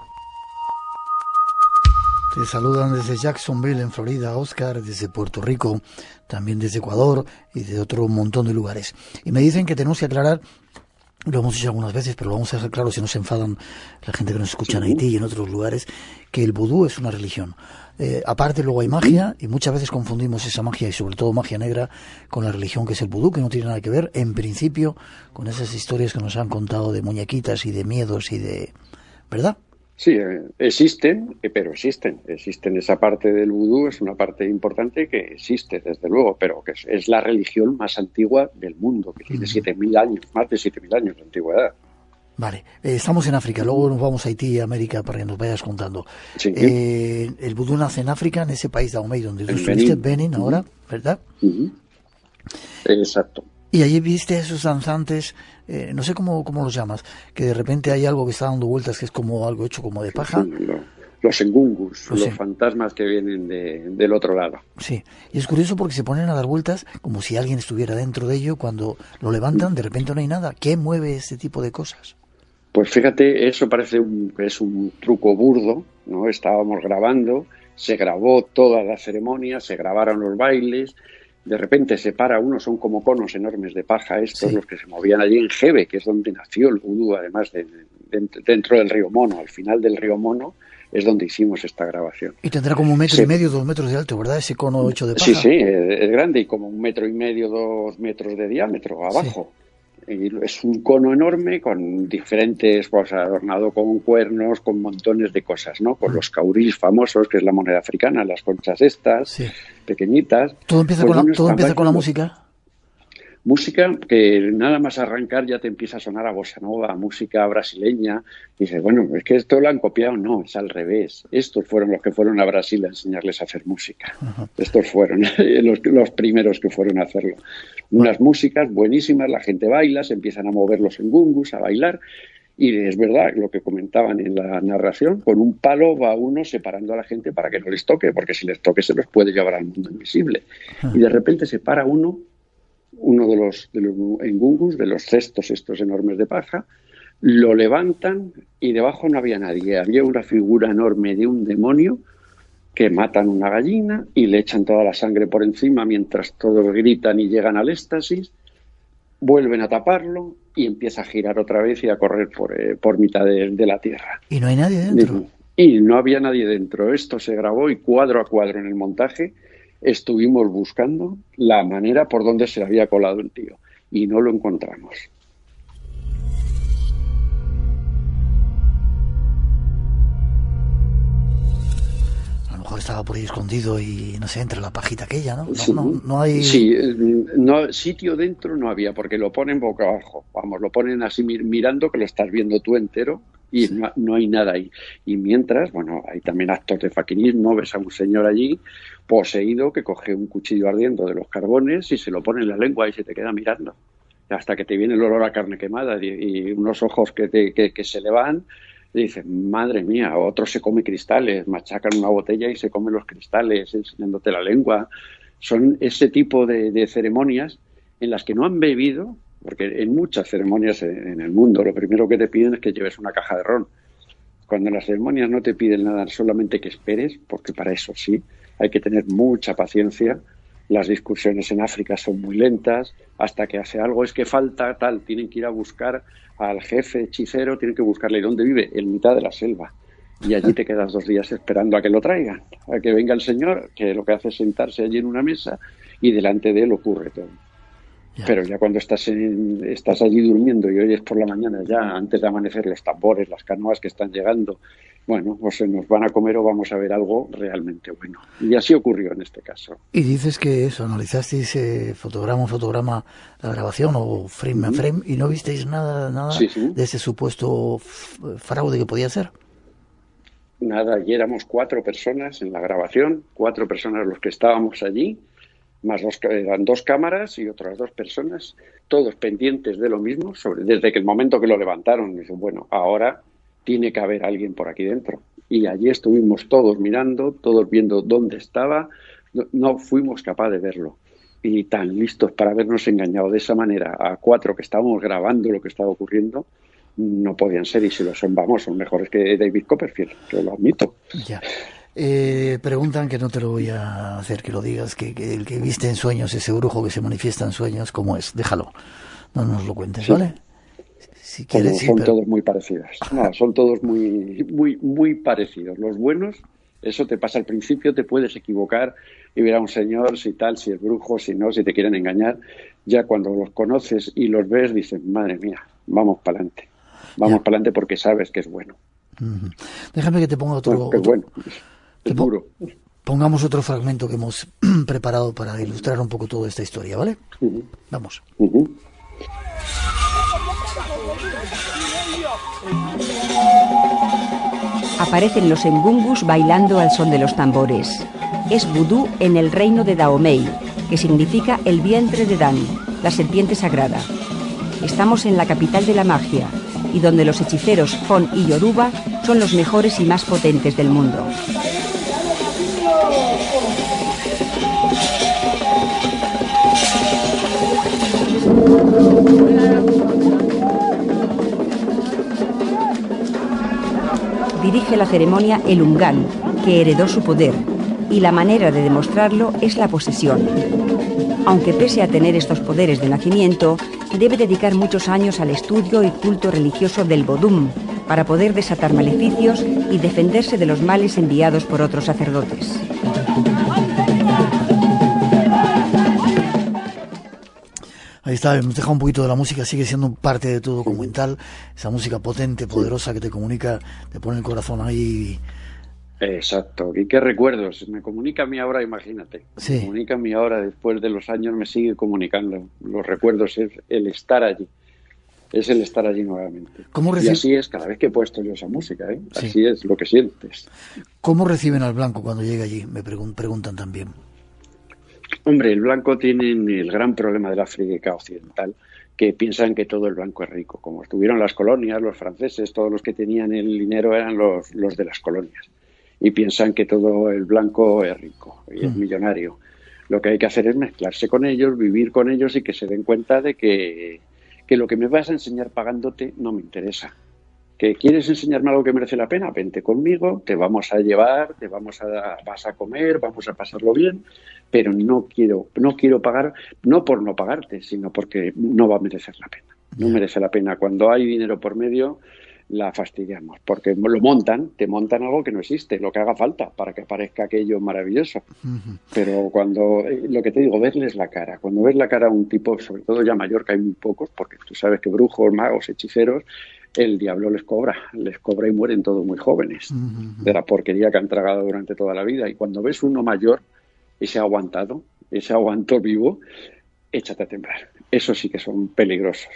Te saludan desde Jacksonville, en Florida, Oscar, desde Puerto Rico, también desde Ecuador y de otro montón de lugares. Y me dicen que tenemos que aclarar, lo hemos dicho algunas veces, pero lo vamos a dejar claro si no se enfadan la gente que nos escucha en Haití y en otros lugares, que el vudú es una religión. Aparte luego hay magia, y muchas veces confundimos esa magia, y sobre todo magia negra, con la religión que es el vudú, que no tiene nada que ver, en principio, con esas historias que nos han contado de muñequitas y de miedos y de... ¿verdad? Sí, existen, pero existen. Esa parte del vudú es una parte importante que existe, desde luego, pero que es la religión más antigua del mundo, que tiene 7.000 años, más de 7.000 años de antigüedad. Vale, estamos en África, luego nos vamos a Haití y América para que nos vayas contando. Sí. El vudú nace en África, en ese país de Dahomey, donde tú estuviste, Benín, ahora, ¿verdad? Exacto. Y allí viste a esos danzantes, no sé cómo los llamas, que de repente hay algo que está dando vueltas que es como algo hecho como de paja. Sí, los engungus, los fantasmas que vienen del otro lado. Sí, y es curioso porque se ponen a dar vueltas como si alguien estuviera dentro de ello. Cuando lo levantan, de repente no hay nada. ¿Qué mueve este tipo de cosas? Pues fíjate, eso parece es un truco burdo, ¿no? Estábamos grabando, se grabó toda la ceremonia, se grabaron los bailes, de repente se para uno, son como conos enormes de paja estos, los que se movían allí en Jebe, que es donde nació el vudú, además dentro del río Mono, al final del río Mono es donde hicimos esta grabación. Y tendrá como 1,5 metros, 2 metros de alto, ¿verdad? Ese cono hecho de paja. Sí, es grande y como 1,5 metros, 2 metros de diámetro abajo. Sí. Y es un cono enorme con diferentes cosas, adornado con cuernos, con montones de cosas, ¿no? Con los caurís famosos, que es la moneda africana, las conchas estas, pequeñitas. ¿Todo empieza, con la música? Música que nada más arrancar ya te empieza a sonar a bossa nova, música brasileña. Y dices, bueno, es que esto lo han copiado. No, es al revés. Estos fueron los que fueron a Brasil a enseñarles a hacer música. Estos fueron los primeros que fueron a hacerlo. Unas músicas buenísimas, la gente baila, se empiezan a mover los engungus, a bailar. Y es verdad lo que comentaban en la narración, con un palo va uno separando a la gente para que no les toque, porque si les toque se los puede llevar al mundo invisible. Y de repente se para uno de los engungus, de los cestos estos enormes de paja, lo levantan y debajo no había nadie. Había una figura enorme de un demonio que matan una gallina y le echan toda la sangre por encima mientras todos gritan y llegan al éxtasis, vuelven a taparlo y empieza a girar otra vez y a correr por mitad de la tierra. ¿Y no hay nadie dentro? Y no había nadie dentro. Esto se grabó y cuadro a cuadro en el montaje estuvimos buscando la manera por donde se había colado el tío y no lo encontramos. A lo mejor estaba por ahí escondido y no sé, entre la pajita aquella, ¿no? Sí, no hay... Sí, sitio dentro no había porque lo ponen boca abajo. Vamos, lo ponen así mirando que lo estás viendo tú entero y no hay nada ahí. Y mientras, bueno, hay también actos de faquinismo, ves a un señor allí poseído que coge un cuchillo ardiendo de los carbones y se lo pone en la lengua y se te queda mirando hasta que te viene el olor a carne quemada y unos ojos que se le van y dices, madre mía, otro se come cristales, machacan una botella y se come los cristales enseñándote la lengua. Son ese tipo de ceremonias en las que no han bebido, porque en muchas ceremonias en el mundo lo primero que te piden es que lleves una caja de ron. Cuando en las ceremonias no te piden nada, solamente que esperes, porque para eso sí hay que tener mucha paciencia. Las discusiones en África son muy lentas, hasta que hace algo, es que falta tal, tienen que ir a buscar al jefe hechicero, tienen que buscarle dónde vive, en mitad de la selva. Y allí te quedas 2 días esperando a que lo traigan, a que venga el señor, que lo que hace es sentarse allí en una mesa y delante de él ocurre todo. Pero ya cuando estás allí durmiendo y oyes por la mañana, ya antes de amanecer, los tambores, las canoas que están llegando, bueno, o se nos van a comer o vamos a ver algo realmente bueno. Y así ocurrió en este caso. Y dices que eso, analizasteis fotograma la grabación o frame a frame y no visteis nada de ese supuesto fraude que podía ser. Nada, allí éramos 4 personas en la grabación, 4 personas los que estábamos allí, más eran 2 cámaras y otras 2 personas, todos pendientes de lo mismo, desde que el momento que lo levantaron, dicen, bueno, ahora tiene que haber alguien por aquí dentro. Y allí estuvimos todos mirando, todos viendo dónde estaba, no fuimos capaces de verlo. Y tan listos para habernos engañado de esa manera a 4 que estábamos grabando lo que estaba ocurriendo, no podían ser, y si lo son, vamos, son mejores que David Copperfield, que lo admito. Ya. Preguntan, que no te lo voy a hacer que lo digas, que el que viste en sueños, ese brujo que se manifiesta en sueños, ¿cómo es? Déjalo, no nos lo cuentes, sí. ¿Vale? Si quieres, son todos muy parecidos. No, son todos muy parecidos. Los buenos, eso te pasa al principio, te puedes equivocar y ver a un señor, si tal, si es brujo, si no, si te quieren engañar. Ya cuando los conoces y los ves, dices, madre mía, vamos para adelante. Vamos para adelante porque sabes que es bueno. Uh-huh. Déjame que te ponga otro... Bueno, es duro. Pongamos otro fragmento que hemos preparado para ilustrar un poco toda esta historia, ¿vale? Uh-huh. Vamos. Uh-huh. Aparecen los engungus bailando al son de los tambores. Es vudú en el reino de Dahomey, que significa el vientre de Dan, la serpiente sagrada. Estamos en la capital de la magia, y donde los hechiceros Fon y Yoruba son los mejores y más potentes del mundo. Dirige la ceremonia el Ungan, que heredó su poder, y la manera de demostrarlo es la posesión. Aunque pese a tener estos poderes de nacimiento, debe dedicar muchos años al estudio y culto religioso del Bodum, para poder desatar maleficios y defenderse de los males enviados por otros sacerdotes. Ahí está, hemos dejado un poquito de la música, sigue siendo parte de tu documental, esa música potente, poderosa que te comunica, te pone el corazón ahí. Exacto, y qué recuerdos, me comunica a mí ahora, imagínate, sí. Me comunica a mí ahora, después de los años me sigue comunicando, los recuerdos, es el estar allí, es el estar allí nuevamente. Y así es cada vez que he puesto yo esa música, ¿eh? Sí. Así es lo que sientes. ¿Cómo reciben al blanco cuando llega allí? Me preguntan también. Hombre, el blanco tiene el gran problema del África Occidental, que piensan que todo el blanco es rico. Como estuvieron las colonias, los franceses, todos los que tenían el dinero eran los de las colonias. Y piensan que todo el blanco es rico y es millonario. Lo que hay que hacer es mezclarse con ellos, vivir con ellos y que se den cuenta de que lo que me vas a enseñar pagándote no me interesa. ¿Que quieres enseñarme algo que merece la pena? Vente conmigo, te vamos a llevar, vas a comer, vamos a pasarlo bien, pero no quiero pagar, no por no pagarte, sino porque no va a merecer la pena. No merece la pena. Cuando hay dinero por medio, la fastidiamos, porque te montan algo que no existe, lo que haga falta para que aparezca aquello maravilloso. Pero cuando, lo que te digo, verles la cara, cuando ves la cara a un tipo, sobre todo ya mayor, que hay muy pocos, porque tú sabes que brujos, magos, hechiceros, el diablo les cobra y mueren todos muy jóvenes, de la porquería que han tragado durante toda la vida. Y cuando ves uno mayor, ese aguantó vivo, échate a temblar. Esos sí que son peligrosos.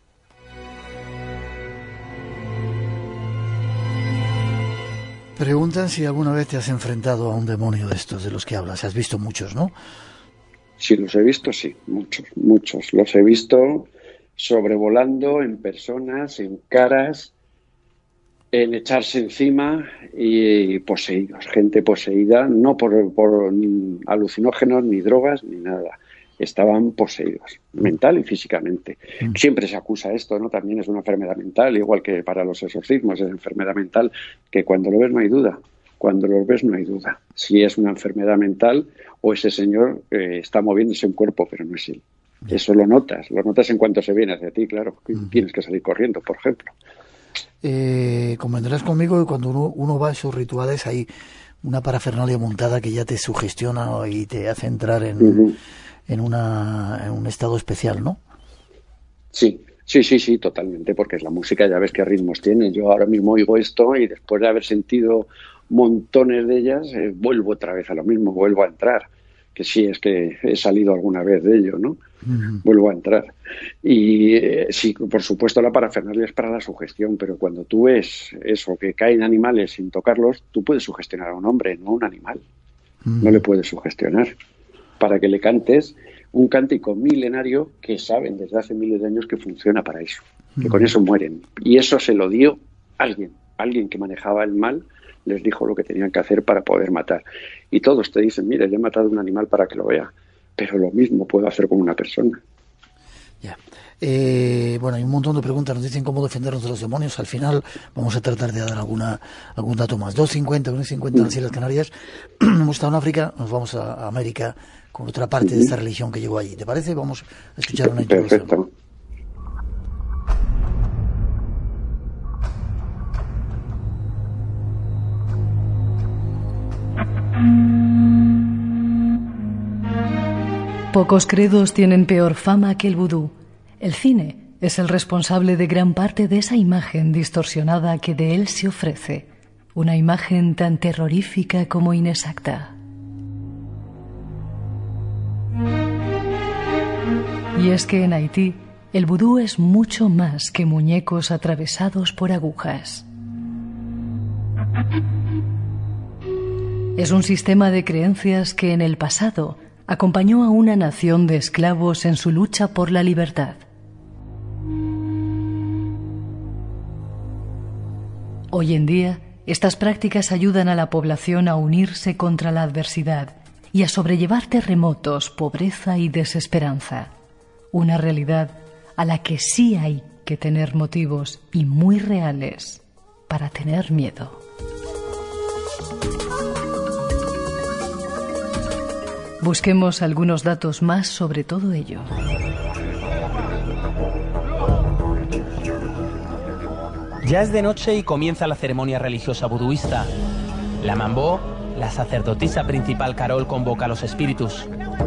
Preguntan si alguna vez te has enfrentado a un demonio de estos de los que hablas. Has visto muchos, ¿no? Sí, los he visto, sí, muchos. Los he visto sobrevolando en personas, en caras, en echarse encima y poseídos. Gente poseída, no por alucinógenos, ni drogas, ni nada. Estaban poseídos, mental y físicamente. Siempre se acusa esto, ¿no? También es una enfermedad mental, igual que para los exorcismos, es enfermedad mental, que cuando lo ves no hay duda. Cuando lo ves no hay duda. Si es una enfermedad mental o ese señor está moviéndose un cuerpo, pero no es él. Eso lo notas en cuanto se viene hacia ti, claro. Tienes que salir corriendo, por ejemplo. Convendrás conmigo que cuando uno va a esos rituales hay una parafernalia montada que ya te sugestiona y te hace entrar en un estado especial, ¿no? Sí, totalmente, porque es la música, ya ves qué ritmos tiene. Yo ahora mismo oigo esto y después de haber sentido montones de ellas, vuelvo otra vez a lo mismo, vuelvo a entrar. Que sí, es que he salido alguna vez de ello, ¿no? Vuelvo a entrar. Y sí, por supuesto la parafernalia es para la sugestión, pero cuando tú ves eso, que caen animales sin tocarlos, tú puedes sugestionar a un hombre, no a un animal. No le puedes sugestionar. Para que le cantes un cántico milenario que saben desde hace miles de años que funciona para eso, que con eso mueren. Y eso se lo dio alguien que manejaba el mal, les dijo lo que tenían que hacer para poder matar. Y todos te dicen, mira, yo he matado a un animal para que lo vea, pero lo mismo puedo hacer con una persona. Ya. Bueno, hay un montón de preguntas, nos dicen cómo defendernos de los demonios. Al final vamos a tratar de dar algún dato más. 2.50, 1.50 en las Islas Canarias. Hemos estado en África, nos vamos a América con otra parte de esta religión que llegó allí. ¿Te parece? Vamos a escuchar una introducción. Perfecto. Pocos credos tienen peor fama que el vudú. El cine es el responsable de gran parte de esa imagen distorsionada que de él se ofrece, una imagen tan terrorífica como inexacta. Y es que en Haití, el vudú es mucho más que muñecos atravesados por agujas. Es un sistema de creencias que en el pasado acompañó a una nación de esclavos en su lucha por la libertad. Hoy en día, estas prácticas ayudan a la población a unirse contra la adversidad y a sobrellevar terremotos, pobreza y desesperanza. Una realidad a la que sí hay que tener motivos, y muy reales, para tener miedo. Busquemos algunos datos más sobre todo ello. Ya es de noche y comienza la ceremonia religiosa buduista. La Mambó, la sacerdotisa principal Carol, convoca a los espíritus.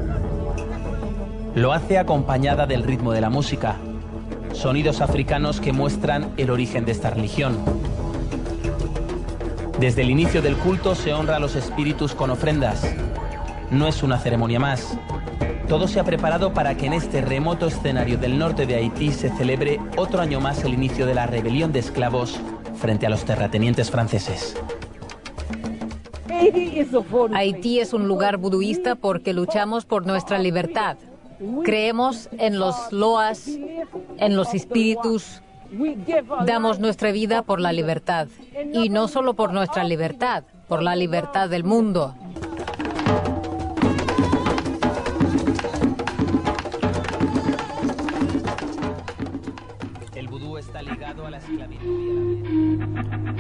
Lo hace acompañada del ritmo de la música, sonidos africanos que muestran el origen de esta religión. Desde el inicio del culto se honra a los espíritus con ofrendas. No es una ceremonia más. Todo se ha preparado para que en este remoto escenario del norte de Haití se celebre otro año más el inicio de la rebelión de esclavos frente a los terratenientes franceses. Haití es un lugar buduista porque luchamos por nuestra libertad. Creemos en los loas, en los espíritus. Damos nuestra vida por la libertad. Y no solo por nuestra libertad, por la libertad del mundo. El vudú está ligado a la esclavitud y a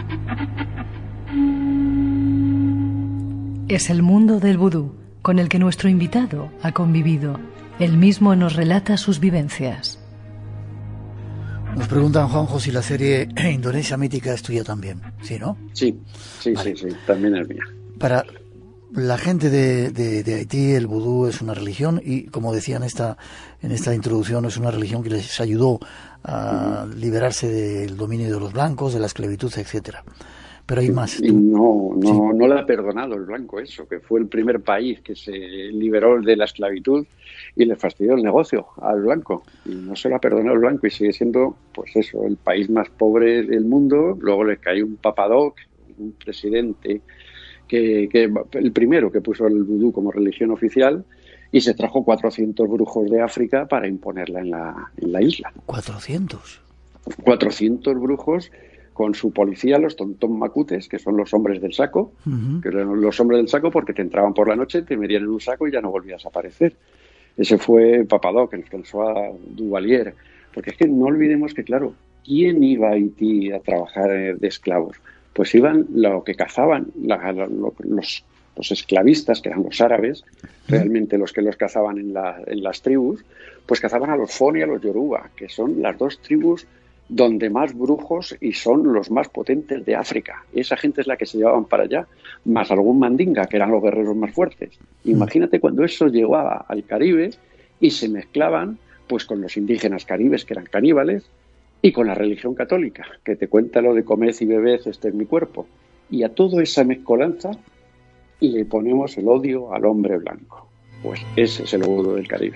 la... Es el mundo del vudú con el que nuestro invitado ha convivido. Él mismo nos relata sus vivencias. Nos preguntan, Juanjo, si la serie Indonesia Mítica es tuya también. ¿Sí, no? Sí, vale. Sí, también es mía. Para la gente de Haití, el vudú es una religión y, como decía en esta introducción, es una religión que les ayudó a liberarse del dominio de los blancos, de la esclavitud, etcétera. Pero hay más. Y no le ha perdonado el blanco eso, que fue el primer país que se liberó de la esclavitud y le fastidió el negocio al blanco. Y no se lo ha perdonado el blanco y sigue siendo, pues eso, el país más pobre del mundo. Luego le cayó un papadoc, un presidente que el primero que puso el vudú como religión oficial, y se trajo 400 brujos de África para imponerla en la isla. ¿400? 400 brujos con su policía, los tontón macutes, que son los hombres del saco, que eran los hombres del saco porque te entraban por la noche, te metían en un saco y ya no volvías a aparecer. Ese fue Papadoc, el François Duvalier. Porque es que no olvidemos que, claro, ¿quién iba a Haití a trabajar de esclavos? Pues iban lo que cazaban los esclavistas, que eran los árabes, realmente los que los cazaban en las tribus, pues cazaban a los Fon y a los Yoruba, que son las dos tribus donde más brujos y son los más potentes de África. Esa gente es la que se llevaban para allá, más algún mandinga, que eran los guerreros más fuertes. Imagínate cuando eso llegaba al Caribe y se mezclaban pues con los indígenas caribes, que eran caníbales, y con la religión católica, que te cuenta lo de comed y bebed, este es mi cuerpo. Y a toda esa mezcolanza le ponemos el odio al hombre blanco. Pues ese es el vudú del Caribe.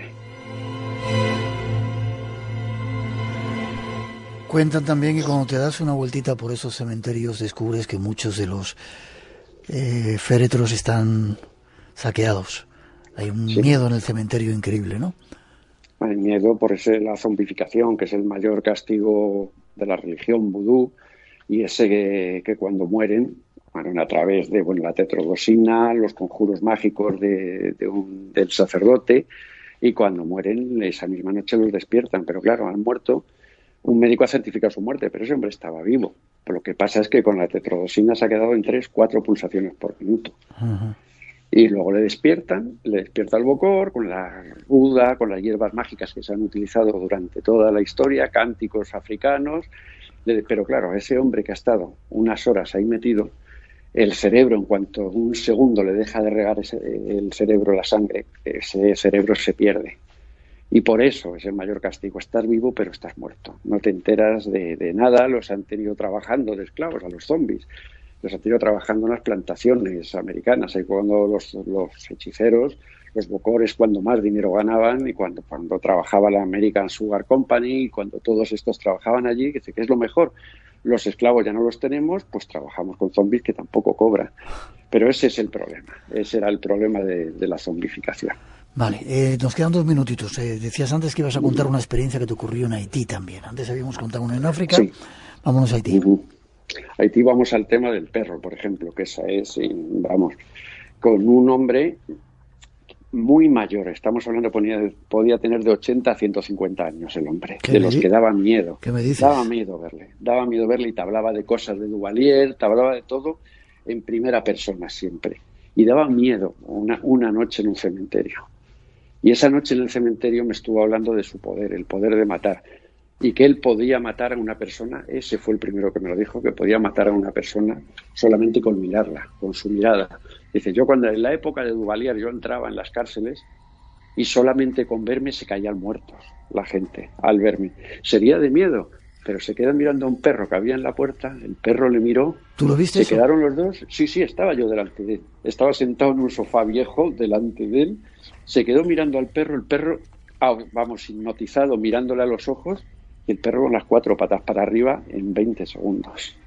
Cuentan también que cuando te das una vueltita por esos cementerios descubres que muchos de los féretros están saqueados. Hay un miedo en el cementerio increíble, ¿no? Hay miedo por la zombificación, que es el mayor castigo de la religión vudú, y ese que cuando mueren, a través de la tetrodoxina, los conjuros mágicos del sacerdote, y cuando mueren esa misma noche los despiertan. Pero claro, han muerto. Un médico ha certificado su muerte, pero ese hombre estaba vivo. Lo que pasa es que con la tetrodoxina se ha quedado en 3-4 pulsaciones por minuto. Y luego le despierta el bocor con la ruda, con las hierbas mágicas que se han utilizado durante toda la historia, cánticos africanos. Pero claro, ese hombre que ha estado unas horas ahí metido, el cerebro, en cuanto un segundo le deja de regar el cerebro, la sangre, ese cerebro se pierde. Y por eso es el mayor castigo. Estás vivo, pero estás muerto. No te enteras de nada. Los han tenido trabajando de esclavos a los zombies. Los han tenido trabajando en las plantaciones americanas. Ahí cuando los hechiceros, los bocores, cuando más dinero ganaban, y cuando trabajaba la American Sugar Company, y cuando todos estos trabajaban allí, que es lo mejor. Los esclavos ya no los tenemos, pues trabajamos con zombies que tampoco cobran. Pero ese es el problema. Ese era el problema de la zombificación. Vale, nos quedan 2 minutitos. Decías antes que ibas a contar una experiencia que te ocurrió en Haití también. Antes habíamos contado una en África. Sí. Vámonos a Haití. Haití vamos al tema del perro, por ejemplo, que esa es, vamos, con un hombre muy mayor. Estamos hablando, podía tener de 80 a 150 años el hombre, de los que daban miedo. ¿Qué me dices? Daba miedo verle y te hablaba de cosas de Duvalier, te hablaba de todo en primera persona siempre. Y daba miedo una noche en un cementerio. Y esa noche en el cementerio me estuvo hablando de su poder, el poder de matar. Y que él podía matar a una persona, ese fue el primero que me lo dijo, que podía matar a una persona solamente con mirarla, con su mirada. Dice, yo cuando en la época de Duvalier yo entraba en las cárceles y solamente con verme se caían muertos la gente al verme. Sería de miedo, pero se quedan mirando a un perro que había en la puerta, el perro le miró. ¿Tú lo viste? Se quedaron los dos, sí, estaba yo delante de él. Estaba sentado en un sofá viejo delante de él, se quedó mirando al perro, el perro, hipnotizado, mirándole a los ojos, y el perro con las 4 patas para arriba en 20 segundos.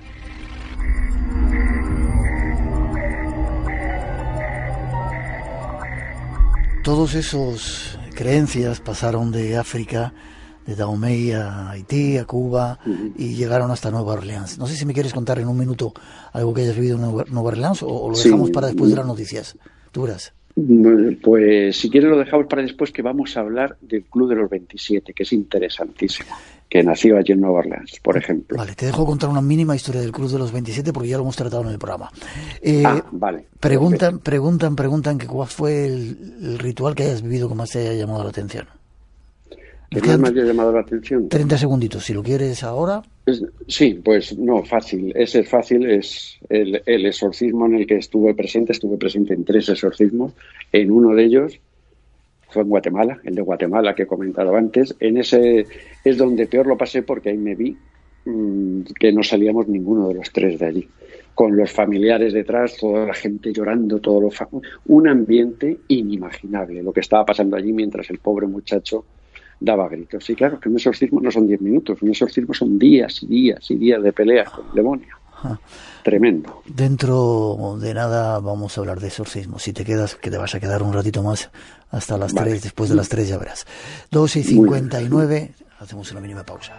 Todos esos creencias pasaron de África, de Dahomey a Haití, a Cuba, y llegaron hasta Nueva Orleans. No sé si me quieres contar en un minuto algo que hayas vivido en Nueva Orleans o lo dejamos para después de las noticias. Tú verás. Pues si quieres lo dejamos para después, que vamos a hablar del Club de los 27, que es interesantísimo, que nació allí en Nueva Orleans, por ejemplo. Vale, te dejo contar una mínima historia del Club de los 27 porque ya lo hemos tratado en el programa. Vale. Preguntan que cuál fue el ritual que hayas vivido que más te haya llamado la atención. ¿Qué más me haya llamado la atención? 30 segunditos, si lo quieres ahora. Sí, pues no, fácil. Ese es fácil, es el exorcismo en el que estuve presente en 3 exorcismos. En uno de ellos fue en Guatemala, el de Guatemala que he comentado antes. En ese es donde peor lo pasé porque ahí me vi que no salíamos ninguno de los 3 de allí. Con los familiares detrás, toda la gente llorando, un ambiente inimaginable lo que estaba pasando allí mientras el pobre muchacho daba gritos. Sí, claro, que un exorcismo no son 10 minutos, un exorcismo son días y días y días de peleas con el demonio. Tremendo. Dentro de nada vamos a hablar de exorcismo. Si te quedas, que te vas a quedar un ratito más hasta las 3, después de las 3 ya verás. 2:59, hacemos una mínima pausa.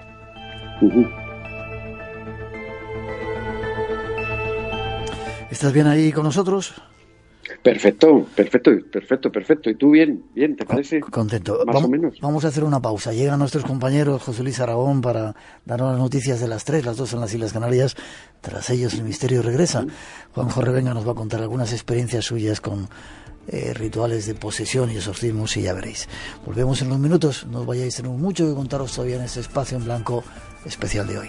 ¿Estás bien ahí con nosotros? Perfecto. ¿Y tú bien? ¿Bien? ¿Te parece? Contento. Más o menos. Vamos a hacer una pausa. Llegan nuestros compañeros José Luis Aragón para darnos las noticias de las 3, las 2 en las Islas Canarias. Tras ellos el misterio regresa. Juanjo Revenga nos va a contar algunas experiencias suyas con rituales de posesión y exorcismos y ya veréis. Volvemos en unos minutos. No os vayáis, tenemos mucho que contaros todavía en este espacio en blanco especial de hoy.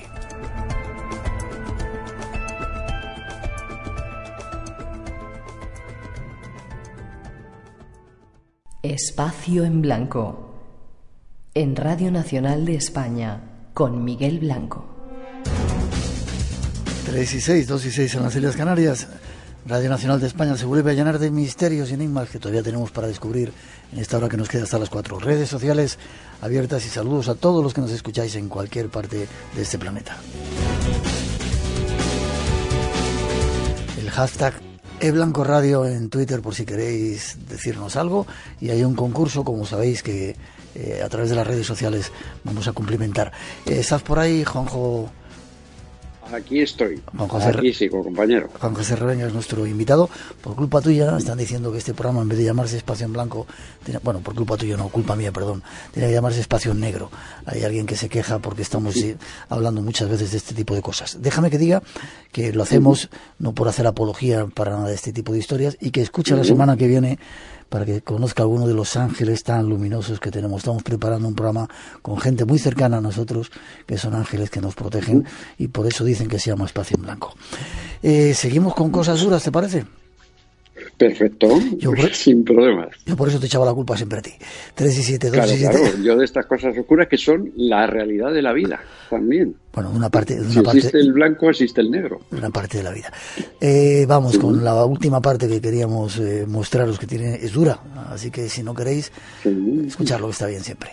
Espacio en Blanco, en Radio Nacional de España, con Miguel Blanco. 3:06, 2:06 en las Islas Canarias. Radio Nacional de España se vuelve a llenar de misterios y enigmas que todavía tenemos para descubrir en esta hora que nos queda hasta las 4. Redes sociales abiertas y saludos a todos los que nos escucháis en cualquier parte de este planeta. El hashtag eBlanco Radio en Twitter por si queréis decirnos algo, y hay un concurso, como sabéis, que a través de las redes sociales vamos a cumplimentar. ¿Estás por ahí, Juanjo? Aquí estoy. Aquí sigo, compañero. Juan José Reveña es nuestro invitado. Por culpa tuya están diciendo que este programa, en vez de llamarse Espacio en Blanco, bueno, por culpa tuya no, culpa mía, perdón, tiene que llamarse Espacio en Negro. Hay alguien que se queja porque estamos hablando muchas veces de este tipo de cosas. Déjame que diga que lo hacemos no por hacer apología para nada de este tipo de historias, y que escuche la semana que viene para que conozca alguno de los ángeles tan luminosos que tenemos. Estamos preparando un programa con gente muy cercana a nosotros, que son ángeles que nos protegen, y por eso dicen que se llama Espacio en Blanco. Seguimos con cosas duras, ¿te parece? Perfecto, sin problemas. Yo por eso te echaba la culpa siempre a ti. 3:07, 2:07. Claro, yo de estas cosas oscuras que son la realidad de la vida también. Bueno, una parte. Si existe el blanco, existe el negro. Una parte de la vida. Vamos con la última parte que queríamos mostraros, que es dura, así que si no queréis escucharlo, está bien siempre.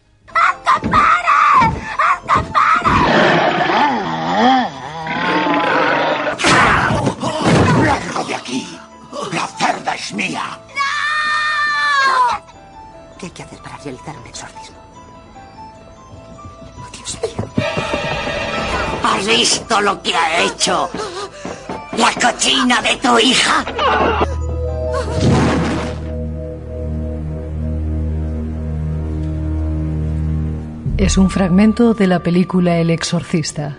¡Largo de aquí! ¡La cerda es mía! ¡No! ¿Qué hay que hacer para realizar un exorcismo? ¡Oh, Dios mío! ¡Al has visto lo que ha hecho la cochina de tu hija? Es un fragmento de la película El Exorcista.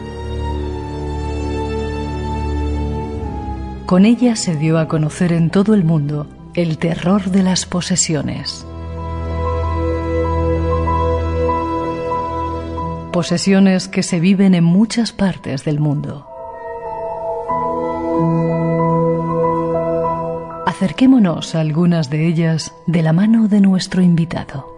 Con ella se dio a conocer en todo el mundo el terror de las posesiones. Posesiones que se viven en muchas partes del mundo. Acerquémonos a algunas de ellas de la mano de nuestro invitado.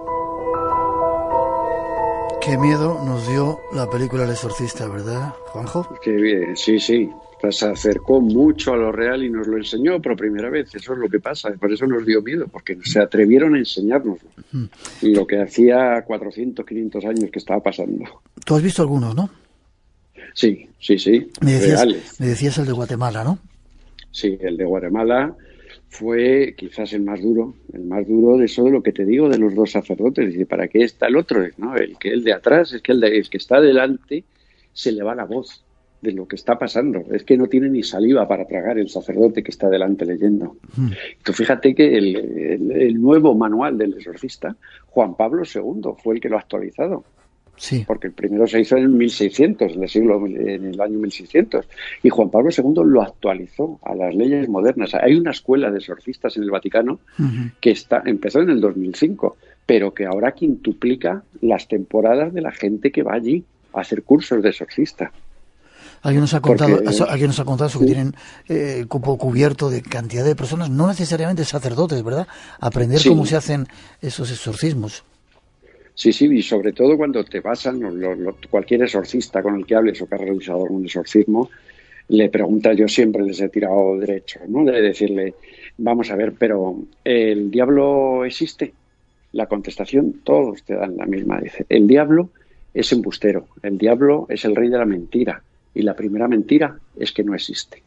Qué miedo nos dio la película El Exorcista, ¿verdad, Juanjo? Qué bien, sí. Se acercó mucho a lo real y nos lo enseñó por primera vez. Eso es lo que pasa, por eso nos dio miedo, porque se atrevieron a enseñárnoslo. Lo que hacía 400, 500 años que estaba pasando. Tú has visto algunos, ¿no? Sí. Me Reales. decías el de Guatemala, ¿no? Sí, el de Guatemala fue quizás el más duro de eso de lo que te digo de los dos sacerdotes. Dice, ¿para qué está el otro? ¿No? El de atrás, es que el que está delante se le va la voz de lo que está pasando. Es que no tiene ni saliva para tragar el sacerdote que está delante leyendo. Tú fíjate que el nuevo manual del exorcista, Juan Pablo II fue el que lo ha actualizado. Sí. Porque el primero se hizo en 1600, en el año 1600, y Juan Pablo II lo actualizó a las leyes modernas. Hay una escuela de exorcistas en el Vaticano que empezó en el 2005, pero que ahora quintuplica las temporadas de la gente que va allí a hacer cursos de exorcista. Alguien nos ha contado eso, que tienen el cupo cubierto de cantidad de personas, no necesariamente sacerdotes, ¿verdad? Aprender cómo se hacen esos exorcismos. Sí, y sobre todo cuando te basan, cualquier exorcista con el que hables o que ha realizado algún exorcismo, le pregunta, yo siempre les he tirado derecho, ¿no? De decirle, vamos a ver, pero ¿el diablo existe? La contestación, todos te dan la misma. Dice, el diablo es embustero, el diablo es el rey de la mentira, y la primera mentira es que no existe.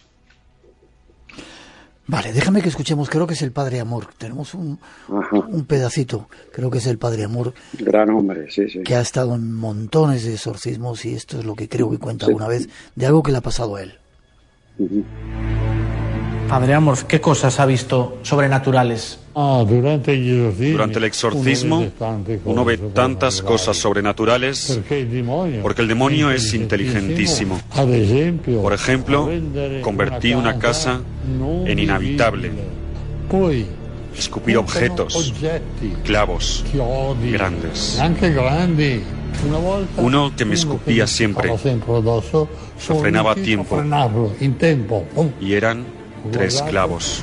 Vale, déjame que escuchemos, creo que es el Padre Amor. Tenemos un pedacito, creo que es el Padre Amor. Gran hombre, sí. Que ha estado en montones de exorcismos y esto es lo que creo que cuenta alguna vez de algo que le ha pasado a él. Padre Amor, ¿qué cosas ha visto sobrenaturales? Durante el exorcismo uno ve tantas cosas sobrenaturales porque el demonio es inteligentísimo. Por ejemplo, convertir una casa en inhabitable, escupir objetos, clavos grandes. Uno que me escupía siempre, lo frenaba a tiempo y eran 3 clavos.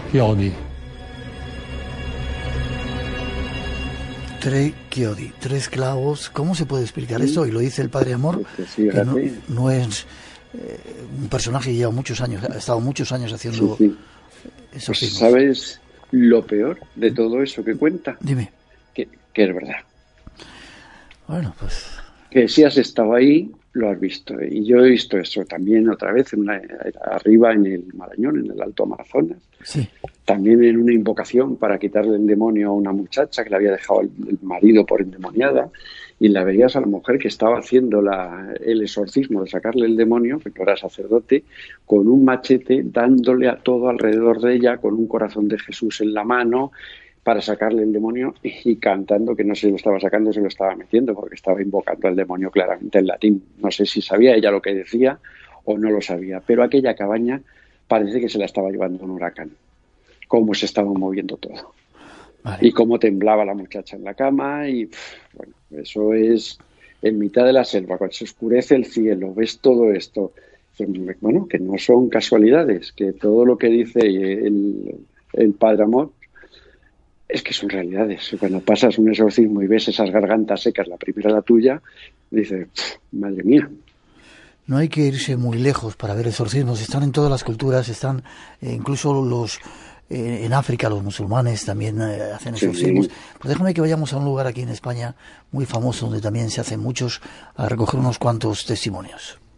3 clavos. ¿Cómo se puede explicar esto? Y lo dice el Padre Amor, que no es un personaje que lleva muchos años, ha estado muchos años haciendo eso. Pues, ¿sabes lo peor de todo eso que cuenta? Dime. Que es verdad. Bueno, pues... Que si has estado ahí, lo has visto. Y yo he visto eso también otra vez arriba en el Marañón, en el Alto Amazonas. Sí. También en una invocación para quitarle el demonio a una muchacha que le había dejado el marido por endemoniada, y la veías a la mujer que estaba haciendo el exorcismo de sacarle el demonio, que no era sacerdote, con un machete dándole a todo alrededor de ella, con un corazón de Jesús en la mano, para sacarle el demonio, y cantando que no se lo estaba sacando, se lo estaba metiendo, porque estaba invocando al demonio claramente en latín. No sé si sabía ella lo que decía o no lo sabía, pero aquella cabaña parece que se la estaba llevando un huracán. Cómo se estaba moviendo todo. Vale. Y cómo temblaba la muchacha en la cama, y bueno, eso es en mitad de la selva, cuando se oscurece el cielo, ves todo esto. Bueno, que no son casualidades, que todo lo que dice el Padre Amor es que son realidades. Cuando pasas un exorcismo y ves esas gargantas secas, la primera la tuya, dices, madre mía. No hay que irse muy lejos para ver exorcismos. Están en todas las culturas, están incluso en África los musulmanes también hacen exorcismos. Pues déjame que vayamos a un lugar aquí en España muy famoso donde también se hacen muchos, a recoger unos cuantos testimonios.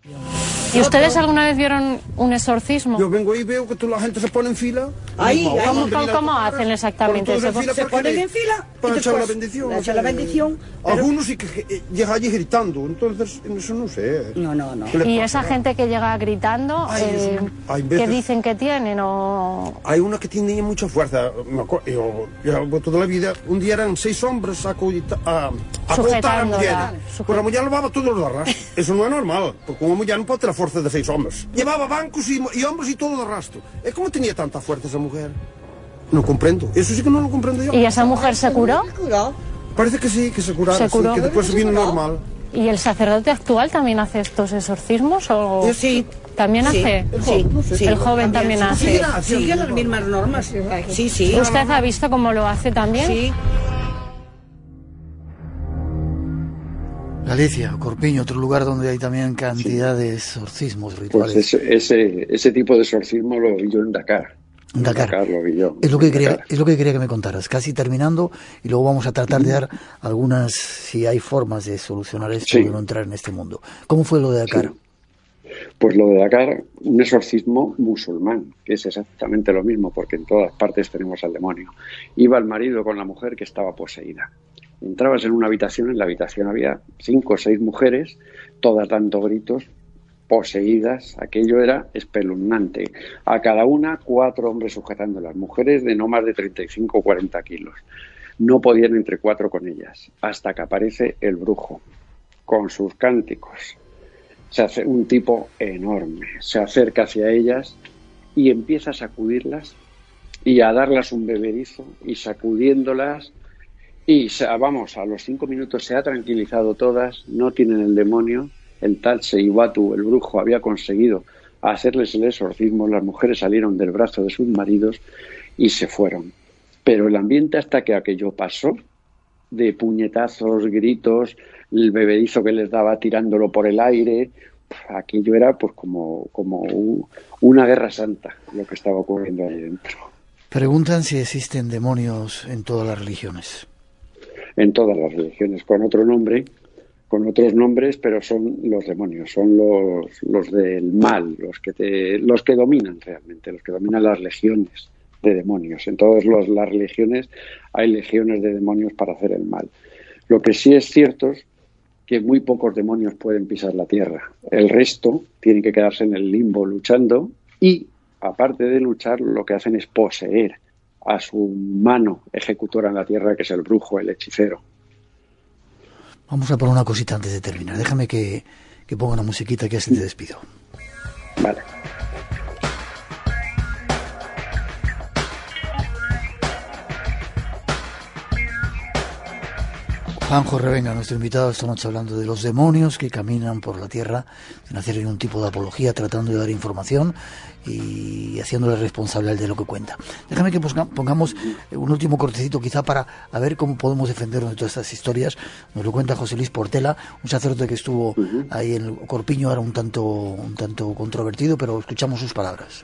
¿Y ustedes alguna vez vieron un exorcismo? Yo vengo y veo que toda la gente se pone en fila. ¿Cómo hacen exactamente? Se ponen en fila para echar la bendición. Echar la bendición. Algunos sí que llega allí gritando, entonces eso no sé. No. ¿Y esa gente que llega gritando, qué dicen que tienen? Hay una que tiene mucha fuerza. Yo toda la vida, un día eran 6 hombres a contar a la mujer. Pues la mujer llevaba todos los arras. Eso no es normal, porque una mujer no puede tener fuerza de 6 hombres. Llevaba bancos y hombres y todo de arrastro. ¿Cómo tenía tanta fuerza esa mujer? No comprendo. Eso sí que no lo comprendo yo. ¿Y esa mujer se curó? Parece que sí, que se curó. Sí, que después se vino normal. ¿Y el sacerdote actual también hace estos exorcismos? Sí. ¿También hace? Sí. El joven también hace. Sigue las mismas normas. Sí. ¿Usted ha visto cómo lo hace también? Sí. Galicia, Corpiño, otro lugar donde hay también cantidad de exorcismos rituales. Pues ese tipo de exorcismo lo vi yo en Dakar. En Dakar lo vi yo. Es lo que quería que me contaras, casi terminando, y luego vamos a tratar de dar algunas, si hay formas de solucionar esto y no entrar en este mundo. ¿Cómo fue lo de Dakar? Sí. Pues lo de Dakar, un exorcismo musulmán, que es exactamente lo mismo, porque en todas partes tenemos al demonio. Iba el marido con la mujer que estaba poseída. Entrabas en una habitación, en la habitación había 5 o 6 mujeres, todas dando gritos, poseídas. Aquello era espeluznante. A cada una 4 hombres sujetándolas, mujeres de no más de 35 o 40 kilos. No podían entre 4 con ellas, hasta que aparece el brujo, con sus cánticos. Se hace un tipo enorme, se acerca hacia ellas y empieza a sacudirlas y a darlas un bebedizo y sacudiéndolas. Y a los 5 minutos se ha tranquilizado todas, no tienen el demonio. El tal Seibatu, el brujo, había conseguido hacerles el exorcismo. Las mujeres salieron del brazo de sus maridos y se fueron. Pero el ambiente, hasta que aquello pasó, de puñetazos, gritos, el bebedizo que les daba tirándolo por el aire, aquello era pues como una guerra santa lo que estaba ocurriendo ahí dentro. Preguntan si existen demonios en todas las religiones. En todas las religiones, con otros nombres, pero son los demonios, son los del mal, los que dominan realmente, los que dominan las legiones de demonios. En todas las religiones hay legiones de demonios para hacer el mal. Lo que sí es cierto es que muy pocos demonios pueden pisar la tierra. El resto tienen que quedarse en el limbo luchando y, aparte de luchar, lo que hacen es poseer a su mano ejecutora en la tierra, que es el brujo, el hechicero. Vamos a poner una cosita antes de terminar. Déjame que ponga una musiquita que así te despido. Vale. Juanjo Revenga, nuestro invitado esta noche, hablando de los demonios que caminan por la tierra sin hacer ningún tipo de apología, tratando de dar información y haciéndole responsable de lo que cuenta. Déjame que pongamos un último cortecito quizá para a ver cómo podemos defendernos de todas estas historias. Nos lo cuenta José Luis Portela, un sacerdote que estuvo ahí en Corpiño, ahora un tanto controvertido, pero escuchamos sus palabras.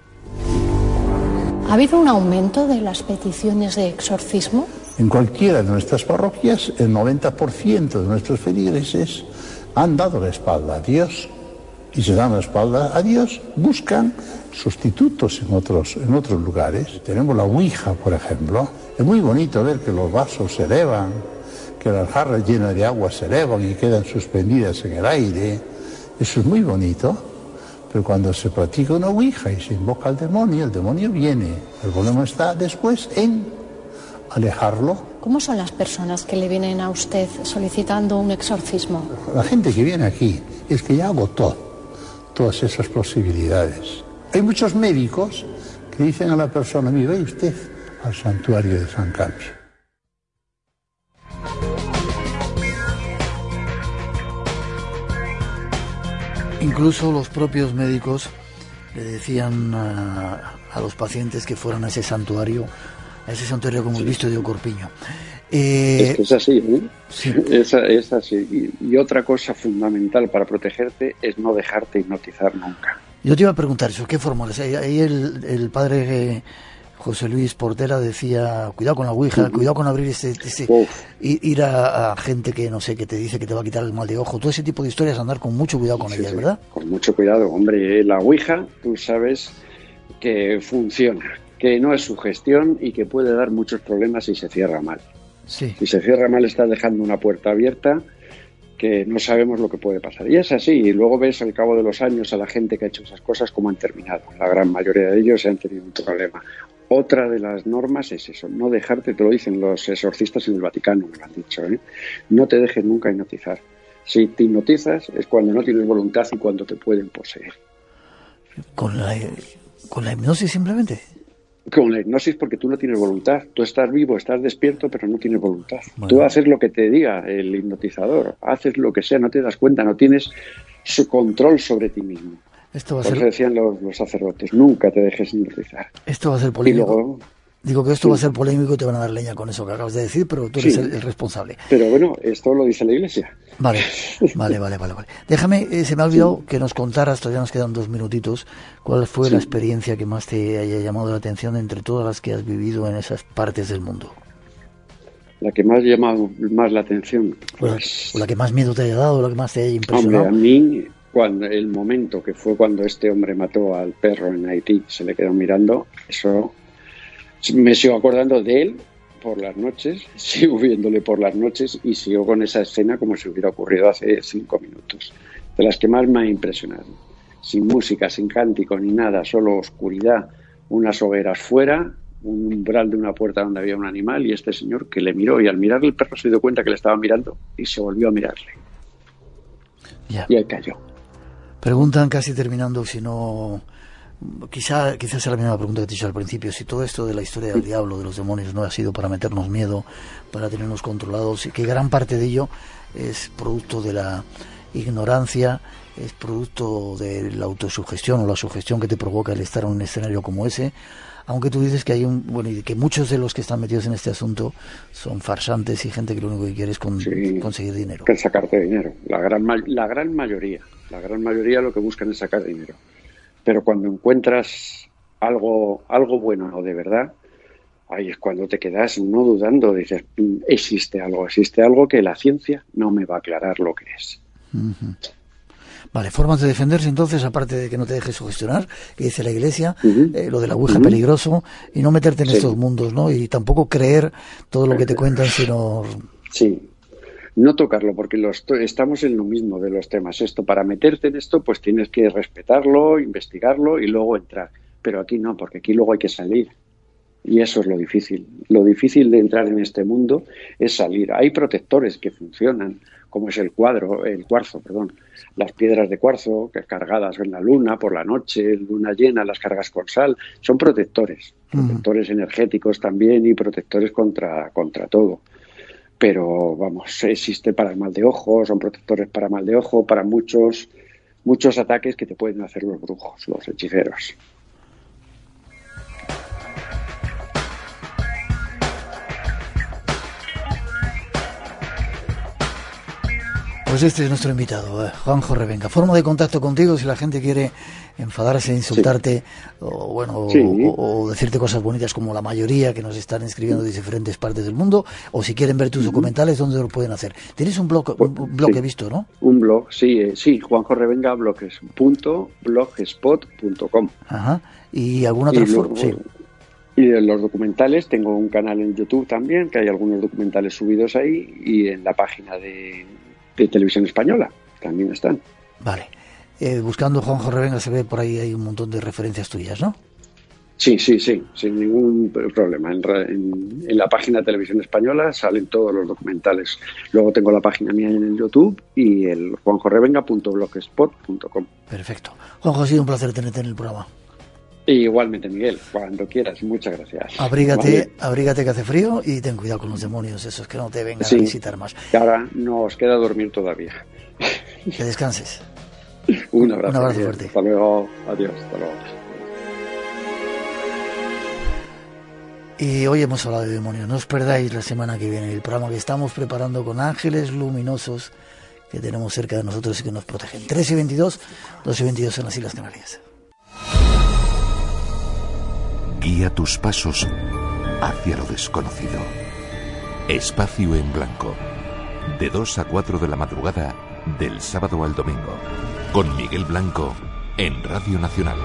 ¿Ha habido un aumento de las peticiones de exorcismo? En cualquiera de nuestras parroquias, el 90% de nuestros feligreses han dado la espalda a Dios. Y si dan la espalda a Dios, buscan sustitutos en otros lugares. Tenemos la Ouija, por ejemplo. Es muy bonito ver que los vasos se elevan, que las jarras llenas de agua se elevan y quedan suspendidas en el aire. Eso es muy bonito. Pero cuando se practica una Ouija y se invoca al demonio, el demonio viene. El problema está después en alejarlo. ¿Cómo son las personas que le vienen a usted solicitando un exorcismo? La gente que viene aquí es que ya agotó todas esas posibilidades. Hay muchos médicos que dicen a la persona: mire, vaya usted al santuario de San Cambio. Incluso los propios médicos le decían a los pacientes que fueran a ese santuario como hemos visto de Corpiño. Es que es así, ¿eh? Sí. Es así. Y otra cosa fundamental para protegerte es no dejarte hipnotizar nunca. Yo te iba a preguntar eso, ¿qué fórmulas? Ahí el padre José Luis Portela decía, cuidado con la ouija, cuidado con abrir ir a gente que no sé, que te dice que te va a quitar el mal de ojo, todo ese tipo de historias, andar con mucho cuidado con ellas, ¿verdad? Con mucho cuidado, hombre, la ouija, tú sabes que funciona, que no es sugestión y que puede dar muchos problemas si se cierra mal. Sí. Si se cierra mal, estás dejando una puerta abierta que no sabemos lo que puede pasar. Y es así, y luego ves al cabo de los años a la gente que ha hecho esas cosas cómo han terminado. La gran mayoría de ellos han tenido un problema. Otra de las normas es eso, no dejarte, te lo dicen los exorcistas en el Vaticano, me lo han dicho, no te dejes nunca hipnotizar. Si te hipnotizas es cuando no tienes voluntad y cuando te pueden poseer. ¿Con la hipnosis simplemente? Con la hipnosis, porque tú no tienes voluntad. Tú estás vivo, estás despierto, pero no tienes voluntad. Bueno. Tú haces lo que te diga el hipnotizador, haces lo que sea, no te das cuenta, no tienes su control sobre ti mismo. Esto va a ser... Por eso decían los sacerdotes, nunca te dejes hipnotizar. Esto va a ser polémico. Y luego... Digo que esto va a ser polémico y te van a dar leña con eso que acabas de decir, pero tú eres el responsable. Pero bueno, esto lo dice la Iglesia. Vale. Déjame, se me ha olvidado que nos contaras, todavía nos quedan 2 minutitos, cuál fue la experiencia que más te haya llamado la atención entre todas las que has vivido en esas partes del mundo. La que más ha llamado más la atención. Pues... O la que más miedo te haya dado, la que más te haya impresionado. Hombre, a mí, el momento que fue cuando este hombre mató al perro en Haití, se le quedó mirando, eso... Me sigo acordando de él por las noches, sigo viéndole por las noches y sigo con esa escena como si hubiera ocurrido hace 5 minutos. De las que más me ha impresionado. Sin música, sin cántico ni nada, solo oscuridad, unas hogueras fuera, un umbral de una puerta donde había un animal y este señor que le miró y al mirarle el perro se dio cuenta que le estaba mirando y se volvió a mirarle. Ya. Y ahí cayó. Preguntan casi terminando si no... Quizás sea la misma pregunta que te hice al principio, si todo esto de la historia del diablo, de los demonios, no ha sido para meternos miedo, para tenernos controlados, y que gran parte de ello es producto de la ignorancia, es producto de la autosugestión o la sugestión que te provoca el estar en un escenario como ese, aunque tú dices que hay y que muchos de los que están metidos en este asunto son farsantes y gente que lo único que quiere es conseguir dinero. Que sacarte dinero, la gran mayoría lo que buscan es sacar dinero. Pero cuando encuentras algo bueno de verdad, ahí es cuando te quedas no dudando, dices, existe algo que la ciencia no me va a aclarar lo que es. Uh-huh. Vale, formas de defenderse entonces, aparte de que no te dejes sugestionar, que dice la Iglesia, lo de la ouija peligroso, y no meterte en estos mundos, ¿no? Y tampoco creer todo lo que te cuentan, sino... Sí. No tocarlo, porque estamos en lo mismo de los temas. Esto, para meterte en esto, pues tienes que respetarlo, investigarlo y luego entrar. Pero aquí no, porque aquí luego hay que salir. Y eso es lo difícil. Lo difícil de entrar en este mundo es salir. Hay protectores que funcionan, como es el cuarzo, las piedras de cuarzo, que cargadas en la luna, por la noche, luna llena, las cargas con sal. Son protectores energéticos también y protectores contra todo. Pero, vamos, existe para el mal de ojo, son protectores para mal de ojo, para muchos ataques que te pueden hacer los brujos, los hechiceros. Pues este es nuestro invitado, Juanjo Revenga. Forma de contacto contigo si la gente quiere enfadarse, insultarte o decirte cosas bonitas como la mayoría que nos están escribiendo de diferentes partes del mundo, o si quieren ver tus documentales, ¿dónde lo pueden hacer? Tienes un blog he visto, ¿no? Un blog, sí, Juanjo Revenga blogspot.com. Ajá. ¿Y alguna otra forma? Sí. Y de los documentales, tengo un canal en YouTube también, que hay algunos documentales subidos ahí, y en la página de Televisión Española también están. Vale. Buscando Juanjo Revenga se ve por ahí, hay un montón de referencias tuyas, ¿no? Sí, sin ningún problema. En la página de Televisión Española salen todos los documentales. Luego tengo la página mía en el YouTube y el juanjorevenga.blogspot.com. Perfecto. Juanjo, ha sido un placer tenerte en el programa. Y igualmente, Miguel, cuando quieras. Muchas gracias. Abrígate que hace frío y ten cuidado con los demonios esos, que no te vengan a visitar más. Y ahora nos queda dormir todavía. Que descanses. Un abrazo fuerte. Hasta luego. Adiós. Hasta luego. Y hoy hemos hablado de demonios. No os perdáis la semana que viene el programa que estamos preparando con ángeles luminosos que tenemos cerca de nosotros y que nos protegen. 13:22, 12:22 en las Islas Canarias. Guía tus pasos hacia lo desconocido. Espacio en Blanco. De 2 a 4 de la madrugada, del sábado al domingo. Con Miguel Blanco, en Radio Nacional.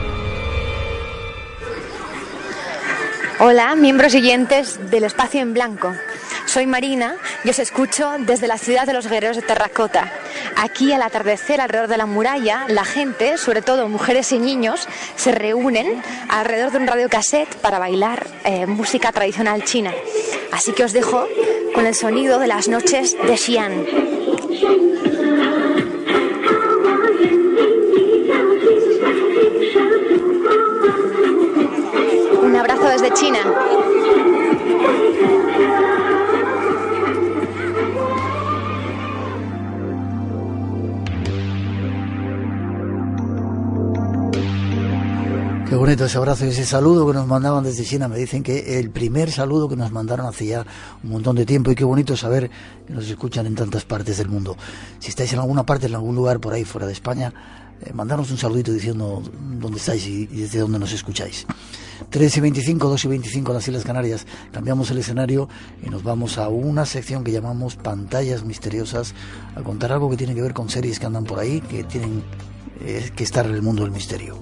Hola, miembros siguientes del Espacio en Blanco. Soy Marina y os escucho desde la ciudad de los guerreros de terracota. Aquí, al atardecer, alrededor de la muralla, la gente, sobre todo mujeres y niños, se reúnen alrededor de un radiocassette para bailar música tradicional china. Así que os dejo con el sonido de las noches de Xi'an. Un abrazo desde China. Qué bonito ese abrazo y ese saludo que nos mandaban desde China. Me dicen que el primer saludo que nos mandaron hace ya un montón de tiempo, y qué bonito saber que nos escuchan en tantas partes del mundo. Si estáis en alguna parte, en algún lugar por ahí fuera de España, mandarnos un saludito diciendo dónde estáis y desde dónde nos escucháis. 3:25, 2:25 en las Islas Canarias. Cambiamos el escenario y nos vamos a una sección que llamamos Pantallas Misteriosas, a contar algo que tiene que ver con series que andan por ahí, que tienen que estar en el mundo del misterio.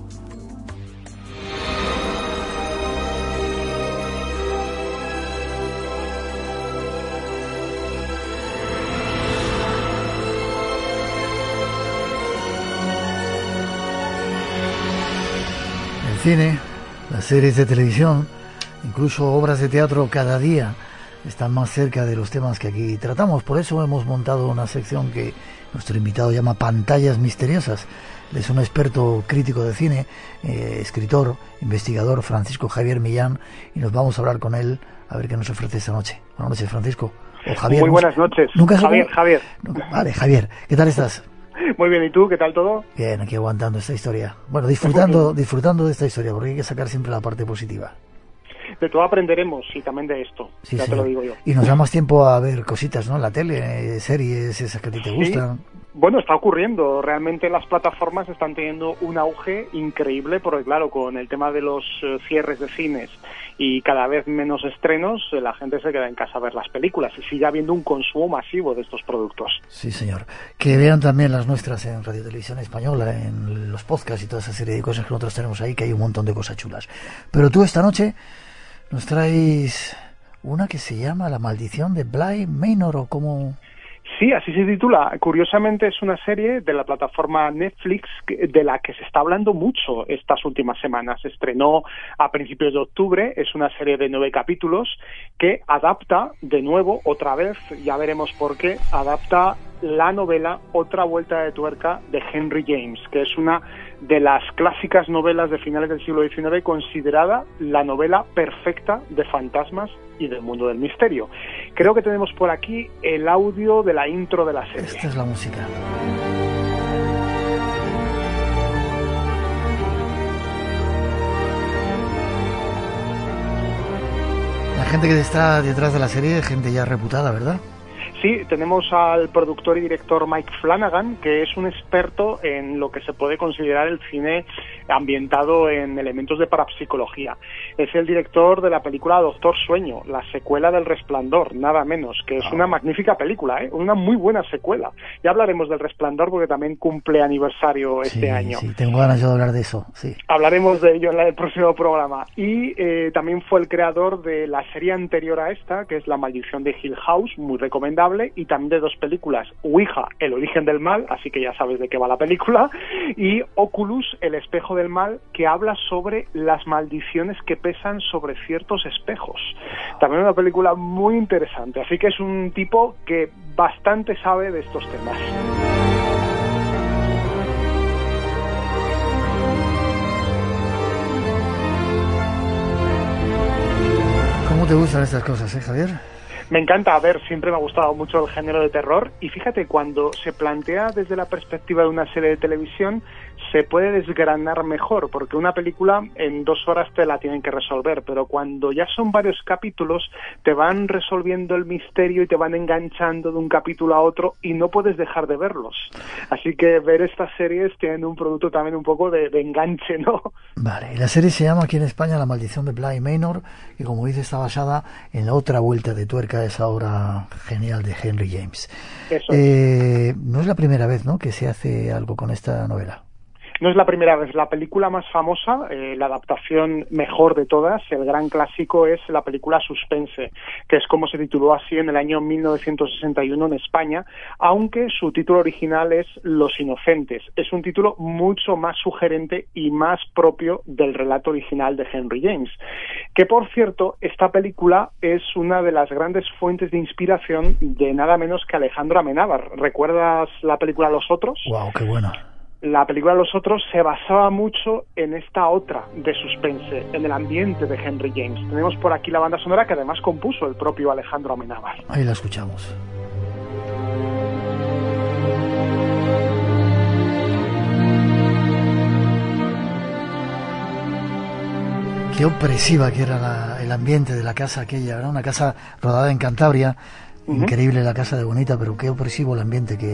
Cine, las series de televisión, incluso obras de teatro, cada día están más cerca de los temas que aquí tratamos. Por eso hemos montado una sección que nuestro invitado llama Pantallas Misteriosas. Él es un experto crítico de cine, escritor, investigador, Francisco Javier Millán, y nos vamos a hablar con él a ver qué nos ofrece esta noche. Buenas noches, Francisco. O Javier. Muy buenas noches. ¿Nunca Javier. Vale, Javier, ¿qué tal estás? Muy bien, ¿y tú? ¿Qué tal todo? Bien, aquí aguantando esta historia. Bueno, disfrutando de esta historia, porque hay que sacar siempre la parte positiva. De todo aprenderemos, y también de esto, sí, ya sí. Te lo digo yo. Y nos da más tiempo a ver cositas, ¿no? En la tele, series, esas que a ti te gustan. Bueno, está ocurriendo. Realmente las plataformas están teniendo un auge increíble, porque claro, con el tema de los cierres de cines y cada vez menos estrenos, la gente se queda en casa a ver las películas y sigue habiendo un consumo masivo de estos productos. Sí, señor. Que vean también las nuestras en Radio Televisión Española, en los podcasts y toda esa serie de cosas que nosotros tenemos ahí, que hay un montón de cosas chulas. Pero tú esta noche nos traes una que se llama La Maldición de Bly Manor, o como... Sí, así se titula. Curiosamente es una serie de la plataforma Netflix de la que se está hablando mucho estas últimas semanas. Se estrenó a principios de octubre, es una serie de 9 capítulos que adapta de nuevo, otra vez, ya veremos por qué, adapta la novela Otra vuelta de tuerca de Henry James, que es una de las clásicas novelas de finales del siglo XIX, considerada la novela perfecta de fantasmas y del mundo del misterio. Creo que tenemos por aquí el audio de la intro de la serie. Esta es la música. La gente que está detrás de la serie es gente ya reputada, ¿verdad? Sí, tenemos al productor y director Mike Flanagan, que es un experto en lo que se puede considerar el cine ambientado en elementos de parapsicología. Es el director de la película Doctor Sueño, la secuela del Resplandor, nada menos, que es una magnífica película, una muy buena secuela. Ya hablaremos del Resplandor porque también cumple aniversario este año. Sí, tengo ganas yo de hablar de eso, sí. Hablaremos de ello en el próximo programa. Y también fue el creador de la serie anterior a esta, que es La Maldición de Hill House, muy recomendable, y también de 2 películas, Ouija, El origen del mal, así que ya sabes de qué va la película, y Oculus, El espejo del mal, que habla sobre las maldiciones que pesan sobre ciertos espejos. También una película muy interesante, así que es un tipo que bastante sabe de estos temas. ¿Cómo te gustan estas cosas, Javier? Me encanta, siempre me ha gustado mucho el género de terror, y fíjate, cuando se plantea desde la perspectiva de una serie de televisión, se puede desgranar mejor, porque una película en 2 horas te la tienen que resolver, pero cuando ya son varios capítulos te van resolviendo el misterio y te van enganchando de un capítulo a otro y no puedes dejar de verlos. Así que ver estas series tienen un producto también un poco de enganche, ¿no? Vale, y la serie se llama aquí en España La maldición de Bly Manor, y como dice está basada en La otra vuelta de tuerca, esa obra genial de Henry James. Eso. No es la primera vez, ¿no?, que se hace algo con esta novela. No es la primera vez. La película más famosa, la adaptación mejor de todas, el gran clásico, es la película Suspense, que es como se tituló así en el año 1961 en España, aunque su título original es Los inocentes. Es un título mucho más sugerente y más propio del relato original de Henry James. Que, por cierto, esta película es una de las grandes fuentes de inspiración de nada menos que Alejandro Amenábar. ¿Recuerdas la película Los otros? ¡Wow, qué buena! La película Los otros se basaba mucho en esta otra de suspense, en el ambiente de Henry James. Tenemos por aquí la banda sonora que además compuso el propio Alejandro Amenábar. Ahí la escuchamos. Qué opresiva que era el ambiente de la casa aquella, ¿verdad? Una casa rodada en Cantabria, increíble la casa de bonita, pero qué opresivo el ambiente que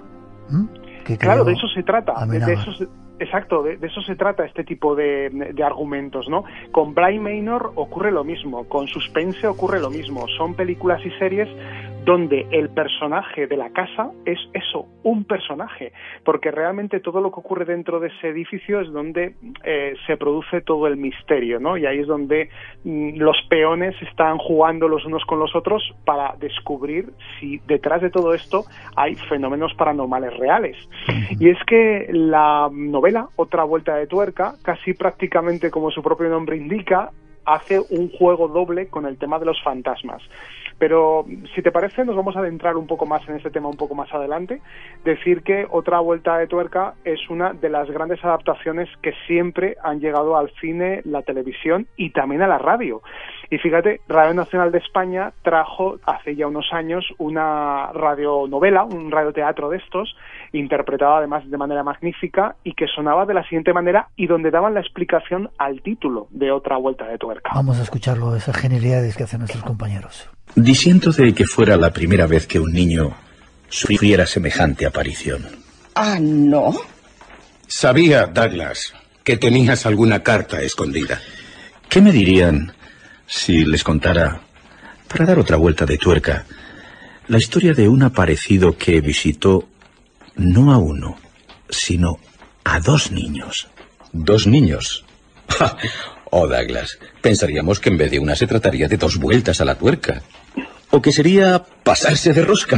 claro, de eso se trata. Exacto, de eso se trata este tipo de argumentos, ¿no? Con Bly Manor ocurre lo mismo, con Suspense ocurre lo mismo. Son películas y series donde el personaje de la casa es eso, un personaje, porque realmente todo lo que ocurre dentro de ese edificio es donde se produce todo el misterio, ¿no? Y ahí es donde los peones están jugando los unos con los otros para descubrir si detrás de todo esto hay fenómenos paranormales reales. Y es que la novela, Otra vuelta de tuerca, casi prácticamente como su propio nombre indica, hace un juego doble con el tema de los fantasmas. Pero si te parece, nos vamos a adentrar un poco más en este tema un poco más adelante. Decir que Otra vuelta de tuerca es una de las grandes adaptaciones que siempre han llegado al cine, la televisión y también a la radio. Y fíjate, Radio Nacional de España trajo hace ya unos años una radionovela, un radioteatro de estos, interpretado además de manera magnífica y que sonaba de la siguiente manera y donde daban la explicación al título de Otra vuelta de tuerca. Vamos a escucharlo, esas genialidades que hacen nuestros compañeros. Diciendo de que fuera la primera vez que un niño sufriera semejante aparición. Ah, ¿no? Sabía, Douglas, que tenías alguna carta escondida. ¿Qué me dirían si les contara, para dar otra vuelta de tuerca, la historia de un aparecido que visitó no a uno, sino a 2 niños? ¿2 niños? Oh, Douglas, pensaríamos que en vez de una se trataría de 2 vueltas a la tuerca. O que sería pasarse de rosca.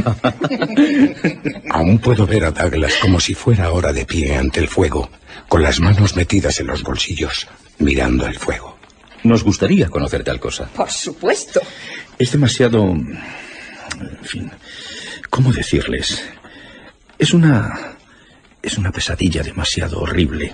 Aún puedo ver a Douglas como si fuera ahora de pie ante el fuego, con las manos metidas en los bolsillos, mirando el fuego. Nos gustaría conocer tal cosa. Por supuesto. Es demasiado... En fin, ¿cómo decirles? Es una pesadilla demasiado horrible.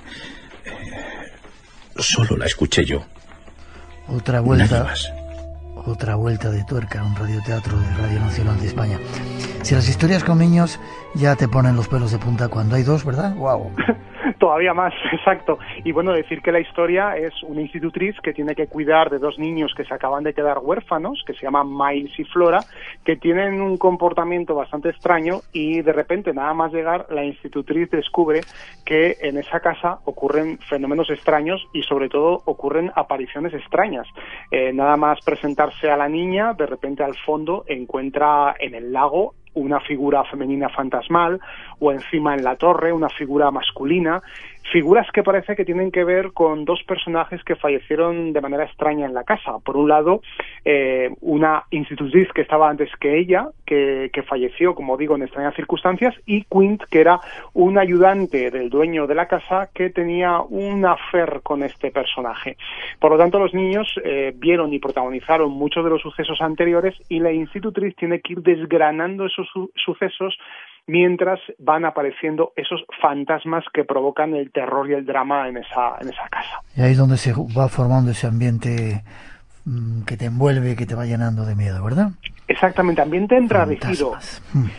Solo la escuché yo. Otra vuelta. Nada más. Otra vuelta de tuerca, un radioteatro de Radio Nacional de España. Si las historias con niños ya te ponen los pelos de punta cuando hay 2, ¿verdad? ¡Guau! Todavía más, exacto. Y bueno, decir que la historia es una institutriz que tiene que cuidar de 2 niños que se acaban de quedar huérfanos, que se llaman Miles y Flora, que tienen un comportamiento bastante extraño y de repente, nada más llegar, la institutriz descubre que en esa casa ocurren fenómenos extraños y sobre todo ocurren apariciones extrañas. Nada más presentarse a la niña, de repente al fondo encuentra en el lago una figura femenina fantasmal, o encima en la torre una figura masculina, figuras que parece que tienen que ver con 2 personajes que fallecieron de manera extraña en la casa. Por un lado, una institutriz que estaba antes que ella, que falleció, como digo, en extrañas circunstancias, y Quint, que era un ayudante del dueño de la casa que tenía un affair con este personaje. Por lo tanto, los niños vieron y protagonizaron muchos de los sucesos anteriores y la institutriz tiene que ir desgranando esos sucesos mientras van apareciendo esos fantasmas que provocan el terror y el drama en esa casa. Y ahí es donde se va formando ese ambiente que te envuelve, que te va llenando de miedo, ¿verdad? Exactamente, ambiente enrarecido.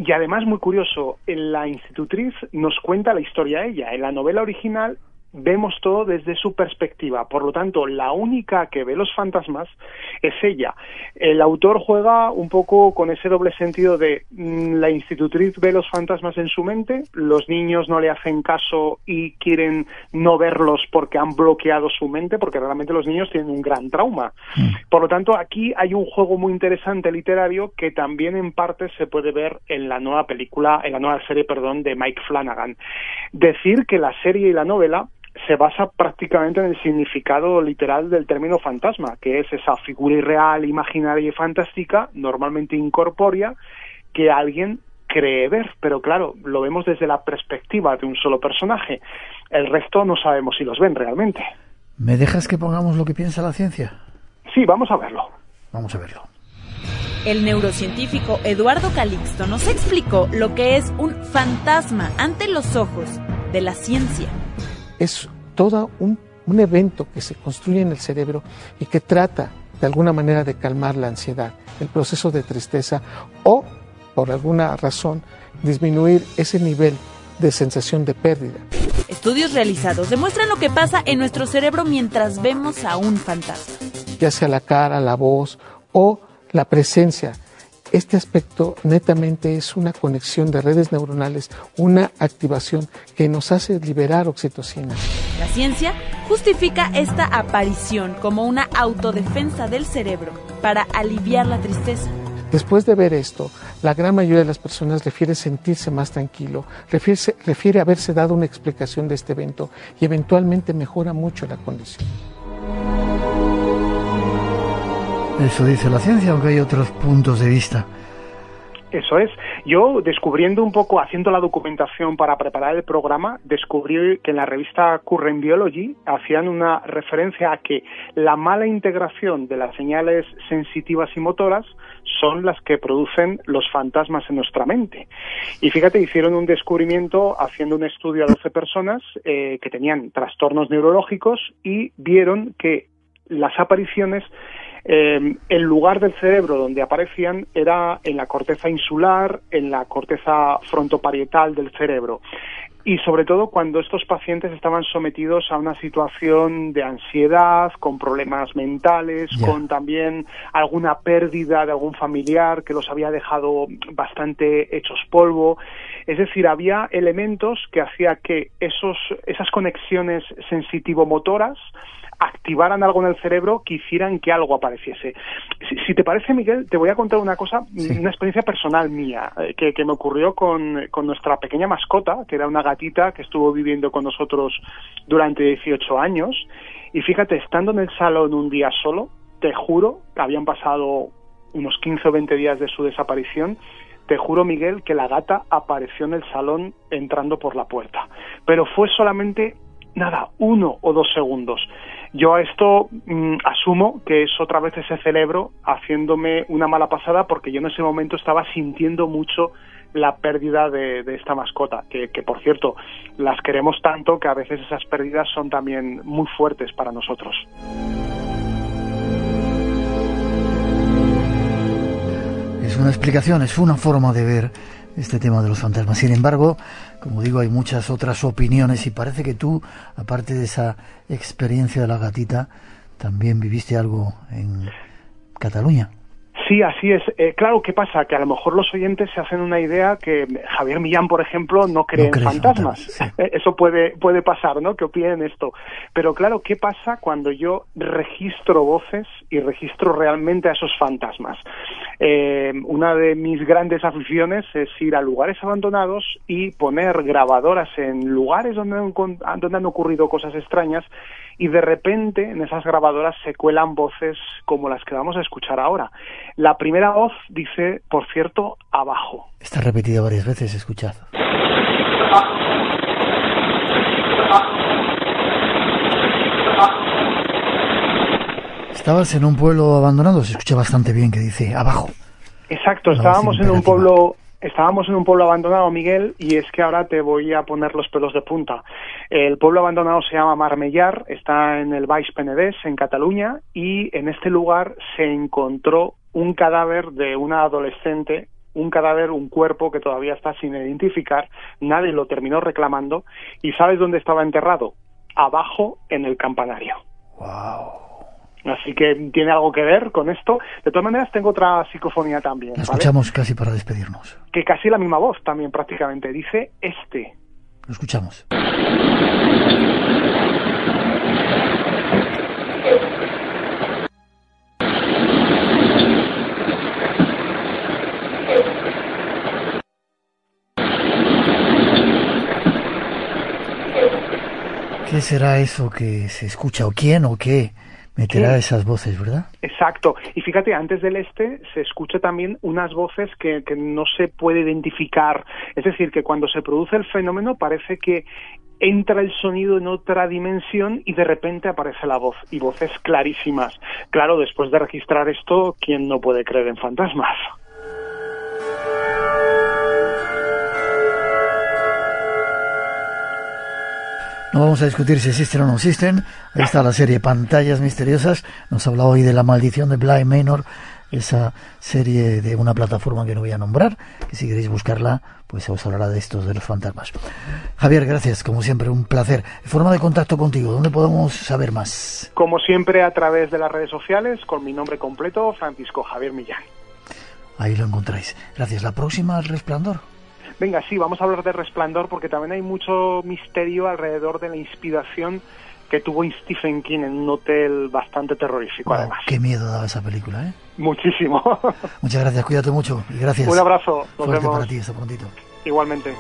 Y además, muy curioso, la institutriz nos cuenta la historia ella. En la novela original vemos todo desde su perspectiva, por lo tanto, la única que ve los fantasmas es ella. El autor juega un poco con ese doble sentido de la institutriz ve los fantasmas en su mente, los niños no le hacen caso y quieren no verlos porque han bloqueado su mente, porque realmente los niños tienen un gran trauma. Por lo tanto, aquí hay un juego muy interesante literario que también en parte se puede ver en la nueva serie de Mike Flanagan. Decir que la serie y la novela se basa prácticamente en el significado literal del término fantasma, que es esa figura irreal, imaginaria y fantástica, normalmente incorpórea, que alguien cree ver, pero claro, lo vemos desde la perspectiva de un solo personaje. El resto no sabemos si los ven realmente. ¿Me dejas que pongamos lo que piensa la ciencia? Sí, vamos a verlo. Vamos a verlo. El neurocientífico Eduardo Calixto nos explicó lo que es un fantasma ante los ojos de la ciencia. Es todo un evento que se construye en el cerebro y que trata de alguna manera de calmar la ansiedad, el proceso de tristeza o, por alguna razón, disminuir ese nivel de sensación de pérdida. Estudios realizados demuestran lo que pasa en nuestro cerebro mientras vemos a un fantasma. Ya sea la cara, la voz o la presencia. Este aspecto netamente es una conexión de redes neuronales, una activación que nos hace liberar oxitocina. La ciencia justifica esta aparición como una autodefensa del cerebro para aliviar la tristeza. Después de ver esto, la gran mayoría de las personas refiere sentirse más tranquilo, refiere haberse dado una explicación de este evento y eventualmente mejora mucho la condición. Eso dice la ciencia, aunque hay otros puntos de vista. Eso es. Yo, descubriendo un poco, haciendo la documentación para preparar el programa, descubrí que en la revista Current Biology hacían una referencia a que la mala integración de las señales sensitivas y motoras son las que producen los fantasmas en nuestra mente. Y fíjate, hicieron un descubrimiento haciendo un estudio a 12 personas que tenían trastornos neurológicos y vieron que las apariciones, el lugar del cerebro donde aparecían era en la corteza insular, en la corteza frontoparietal del cerebro. Y sobre todo cuando estos pacientes estaban sometidos a una situación de ansiedad, con problemas mentales, con también alguna pérdida de algún familiar que los había dejado bastante hechos polvo. Es decir, había elementos que hacía que esas conexiones sensitivo-motoras activaran algo en el cerebro que hicieran que algo apareciese. Si te parece, Miguel, te voy a contar una cosa, una experiencia personal mía, que me ocurrió con nuestra pequeña mascota, que era una gatita que estuvo viviendo con nosotros durante 18 años. Y fíjate, estando en el salón un día solo, te juro, habían pasado unos 15 o 20 días de su desaparición, te juro, Miguel, que la gata apareció en el salón entrando por la puerta. Pero fue solamente, 1 o 2 segundos. Yo a esto asumo que es otra vez ese cerebro haciéndome una mala pasada, porque yo en ese momento estaba sintiendo mucho la pérdida de esta mascota, que por cierto, las queremos tanto que a veces esas pérdidas son también muy fuertes para nosotros. Es una explicación, es una forma de ver este tema de los fantasmas. Sin embargo, como digo, hay muchas otras opiniones y parece que tú, aparte de esa experiencia de la gatita, también viviste algo en Cataluña. Sí, así es. Claro, ¿qué pasa? Que a lo mejor los oyentes se hacen una idea que Javier Millán, por ejemplo, no cree en fantasmas. Sí. Eso puede pasar, ¿no? Que opinen esto. Pero claro, ¿qué pasa cuando yo registro voces y registro realmente a esos fantasmas? Una de mis grandes aficiones es ir a lugares abandonados y poner grabadoras en lugares donde han ocurrido cosas extrañas, y de repente en esas grabadoras se cuelan voces como las que vamos a escuchar ahora. La primera voz dice, por cierto, abajo. Está repetida varias veces, escuchad. Estabas en un pueblo abandonado, se escucha bastante bien que dice abajo. Exacto, estábamos en un pueblo abandonado, Miguel, y es que ahora te voy a poner los pelos de punta. El pueblo abandonado se llama Marmellar, está en el Baix Penedès, en Cataluña, y en este lugar se encontró un cadáver de una adolescente un cadáver, un cuerpo que todavía está sin identificar, nadie lo terminó reclamando, y ¿sabes dónde estaba enterrado? Abajo en el campanario. Wow. Así que tiene algo que ver con esto. De todas maneras, tengo otra psicofonía también. La escuchamos casi para despedirnos. Que casi la misma voz también prácticamente. Dice este. Lo escuchamos. ¿Qué será eso que se escucha? ¿O quién o qué meterá esas voces, verdad? Exacto. Y fíjate, antes del se escucha también unas voces que no se puede identificar. Es decir, que cuando se produce el fenómeno parece que entra el sonido en otra dimensión y de repente aparece la voz, y voces clarísimas. Claro, después de registrar esto, ¿quién no puede creer en fantasmas? No vamos a discutir si existen o no existen. Ahí está la serie Pantallas Misteriosas. Nos habla hoy de La Maldición de Bly Manor, esa serie de una plataforma que no voy a nombrar, que si queréis buscarla, pues os hablará de estos de los fantasmas. Javier, gracias, como siempre, un placer. Forma de contacto contigo, ¿dónde podemos saber más? Como siempre, a través de las redes sociales, con mi nombre completo, Francisco Javier Millán. Ahí lo encontráis. Gracias. ¿La próxima, El Resplandor? Venga, sí, vamos a hablar de Resplandor, porque también hay mucho misterio alrededor de la inspiración que tuvo Stephen King en un hotel bastante terrorífico, además. Qué miedo daba esa película, ¿eh? Muchísimo. Muchas gracias, cuídate mucho y gracias. Un abrazo, nos Fuerte vemos. para ti, hasta prontito. Igualmente.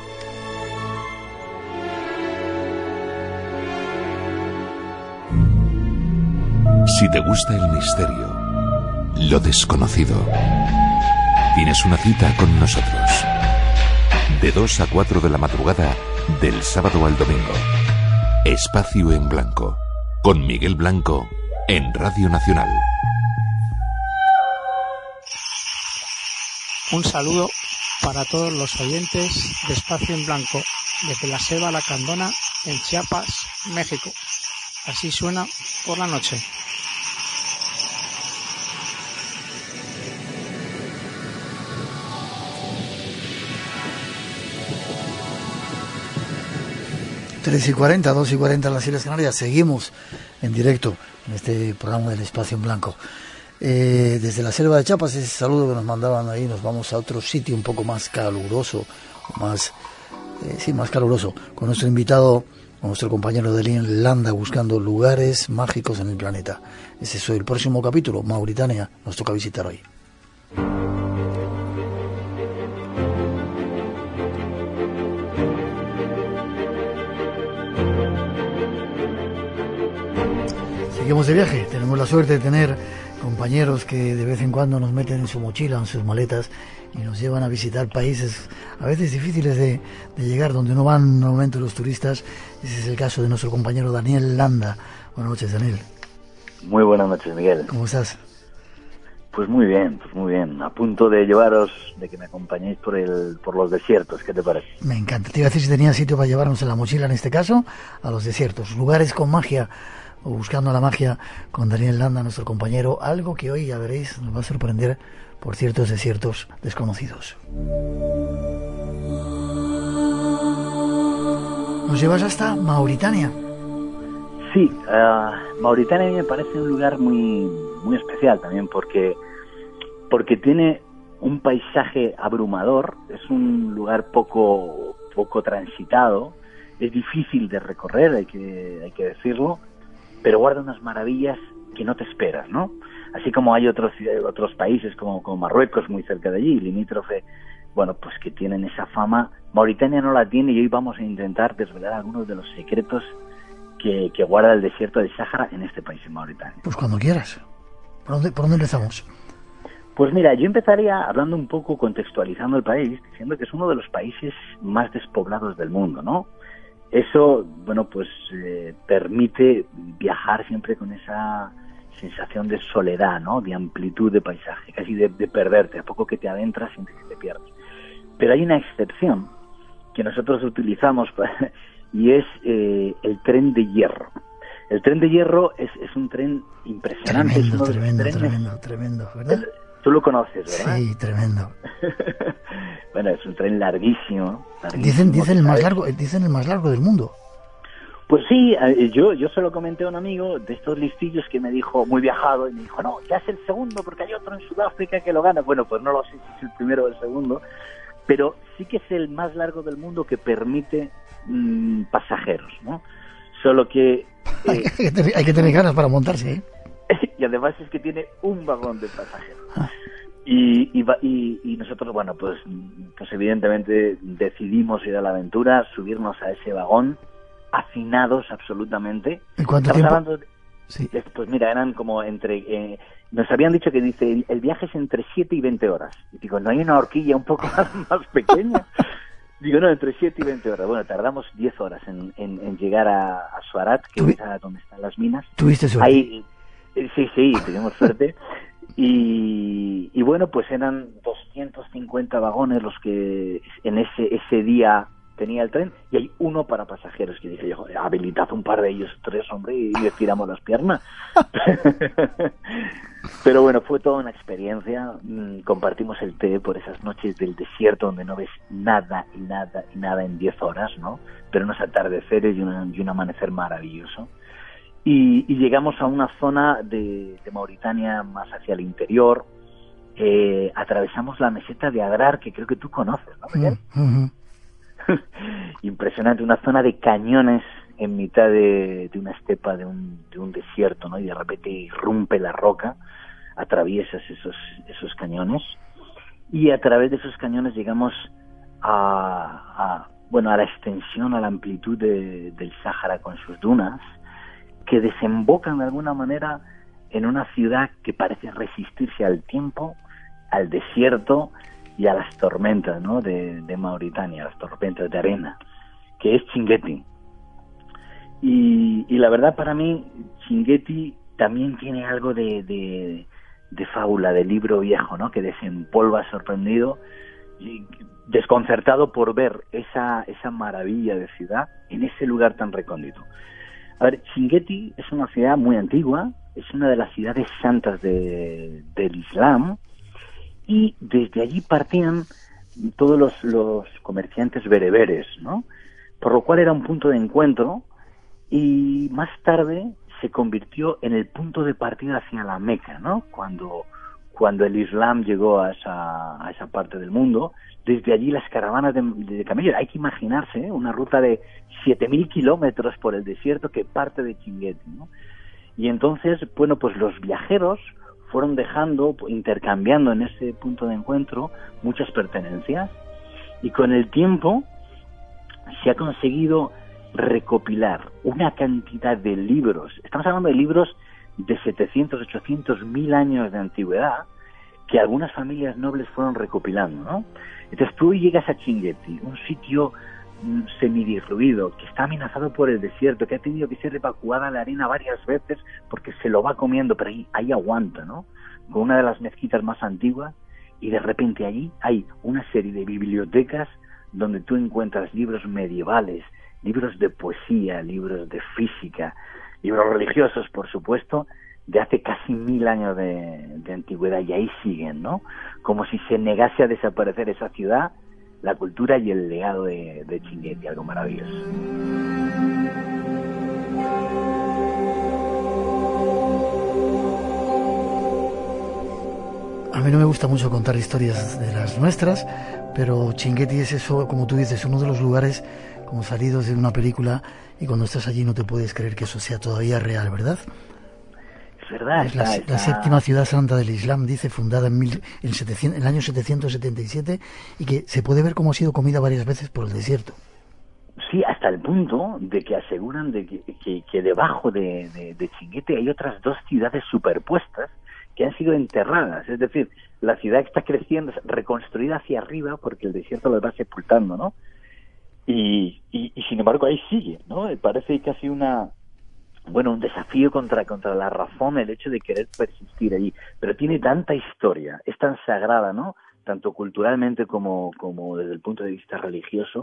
Si te gusta el misterio, lo desconocido, tienes una cita con nosotros. De 2 a 4 de la madrugada, del sábado al domingo. Espacio en Blanco, con Miguel Blanco, en Radio Nacional. Un saludo para todos los oyentes de Espacio en Blanco, desde la Selva Lacandona, en Chiapas, México. Así suena por la noche. Tres y 40, 2 y 40 en las Islas Canarias. Seguimos en directo en este programa del Espacio en Blanco. Desde la selva de Chiapas, ese saludo que nos mandaban ahí, nos vamos a otro sitio un poco más caluroso, más caluroso, con nuestro invitado, con nuestro compañero Daniel Landa, buscando lugares mágicos en el planeta. Ese es el próximo capítulo. Mauritania nos toca visitar hoy. Seguimos de viaje, tenemos la suerte de tener compañeros que de vez en cuando nos meten en su mochila, en sus maletas y nos llevan a visitar países a veces difíciles de llegar, donde no van normalmente los turistas. Ese es el caso de nuestro compañero Daniel Landa. Buenas noches, Daniel. Muy buenas noches, Miguel. ¿Cómo estás? Pues muy bien, a punto de de que me acompañéis por los desiertos. ¿Qué te parece? Me encanta. Te iba a decir si tenía sitio para llevarnos en la mochila, en este caso, a los desiertos, lugares con magia, o buscando la magia con Daniel Landa, nuestro compañero, algo que hoy, ya veréis, nos va a sorprender por ciertos desiertos desconocidos. Nos llevas hasta Mauritania. Sí, Mauritania a mí me parece un lugar muy especial también, porque tiene un paisaje abrumador, es un lugar poco transitado, es difícil de recorrer, hay que decirlo, pero guarda unas maravillas que no te esperas, ¿no? Así como hay otros países como Marruecos, muy cerca de allí, limítrofe, bueno, pues que tienen esa fama. Mauritania no la tiene, y hoy vamos a intentar desvelar algunos de los secretos que guarda el desierto del Sáhara en este país, en Mauritania. Pues cuando quieras. ¿Por dónde empezamos? Pues mira, yo empezaría hablando un poco, contextualizando el país, diciendo que es uno de los países más despoblados del mundo, ¿no? Eso, bueno, pues permite viajar siempre con esa sensación de soledad, ¿no? De amplitud de paisaje, casi de perderte. A poco que te adentras, sientes que te pierdes. Pero hay una excepción que nosotros utilizamos y es el tren de hierro. El tren de hierro es un tren impresionante. Tremendo, ¿verdad? Tú lo conoces, ¿verdad? Sí, tremendo. Bueno, es un tren larguísimo. Dicen el más largo del mundo. Pues sí, yo se lo comenté a un amigo de estos listillos que me dijo, muy viajado, y me dijo, no, ya es el segundo porque hay otro en Sudáfrica que lo gana. Bueno, pues no lo sé si es el primero o el segundo, pero sí que es el más largo del mundo que permite pasajeros, ¿no? Solo que... hay que tener ganas para montarse, ¿eh? Y además es que tiene un vagón de pasajeros. Y nosotros, bueno, pues evidentemente decidimos ir a la aventura, subirnos a ese vagón, hacinados absolutamente. ¿En cuánto tiempo? Sí. Pues mira, eran como entre... nos habían dicho que dice, el viaje es entre 7 y 20 horas. Y digo, ¿no hay una horquilla un poco más pequeña? Digo, no, entre 7 y 20 horas. Bueno, tardamos 10 horas en llegar a Suarat, que es a donde están las minas. ¿Tuviste suerte? Ahí, sí, tuvimos suerte. Y bueno, pues eran 250 vagones los que en ese día tenía el tren, y hay uno para pasajeros, que dije yo, habilitad un par de ellos, 3, hombre, y les tiramos las piernas. Pero bueno, fue toda una experiencia. Compartimos el té por esas noches del desierto donde no ves nada en 10 horas, ¿no? Pero unos atardeceres y un amanecer maravilloso. Y llegamos a una zona de Mauritania más hacia el interior. Atravesamos la meseta de Adrar, que creo que tú conoces, ¿no, Miguel? Impresionante, una zona de cañones en mitad de una estepa, de un desierto, ¿no? Y de repente irrumpe la roca, atraviesas esos cañones, y a través de esos cañones llegamos a la extensión, a la amplitud del Sáhara con sus dunas, que desembocan de alguna manera en una ciudad que parece resistirse al tiempo, al desierto y a las tormentas, ¿no? de Mauritania, las tormentas de arena, que es Chinguetti. Y la verdad, para mí, Chinguetti también tiene algo de fábula, de libro viejo, ¿no? Que desempolva sorprendido y desconcertado por ver esa maravilla de ciudad en ese lugar tan recóndito. A ver, Chinguetti es una ciudad muy antigua, es una de las ciudades santas del Islam, y desde allí partían todos los comerciantes bereberes, ¿no? Por lo cual era un punto de encuentro, y más tarde se convirtió en el punto de partida hacia la Meca, ¿no? Cuando el Islam llegó a esa parte del mundo, desde allí las caravanas de camellos, hay que imaginarse, ¿eh? Una ruta de 7.000 kilómetros por el desierto que parte de Chinguetti, ¿no? Y entonces, bueno, pues los viajeros fueron intercambiando en ese punto de encuentro muchas pertenencias, y con el tiempo se ha conseguido recopilar una cantidad de libros. Estamos hablando de libros de 700, 800, 1000 años de antigüedad, que algunas familias nobles fueron recopilando, ¿no? Entonces tú llegas a Chinguetti, un sitio semidiluido, que está amenazado por el desierto, que ha tenido que ser evacuada la arena varias veces porque se lo va comiendo, pero ahí aguanta, ¿no? Con una de las mezquitas más antiguas, y de repente allí hay una serie de bibliotecas donde tú encuentras libros medievales, libros de poesía, libros de física, libros religiosos, por supuesto, de hace casi 1000 años de antigüedad, y ahí siguen, ¿no? Como si se negase a desaparecer esa ciudad, la cultura y el legado de Chinguetti, algo maravilloso. A mí no me gusta mucho contar historias de las nuestras, pero Chinguetti es eso, como tú dices, uno de los lugares como salidos de una película, y cuando estás allí no te puedes creer que eso sea todavía real, ¿verdad? Es verdad. Es la séptima ciudad santa del Islam, dice, fundada en el año 777, y que se puede ver cómo ha sido comida varias veces por el desierto. Sí, hasta el punto de que aseguran de que debajo de Chinguetti hay otras 2 ciudades superpuestas que han sido enterradas. Es decir, la ciudad está creciendo, reconstruida hacia arriba, porque el desierto los va sepultando, ¿no? Y sin embargo ahí sigue, ¿no? Parece casi un desafío contra la razón, el hecho de querer persistir allí, pero tiene tanta historia, es tan sagrada, ¿no? Tanto culturalmente como desde el punto de vista religioso,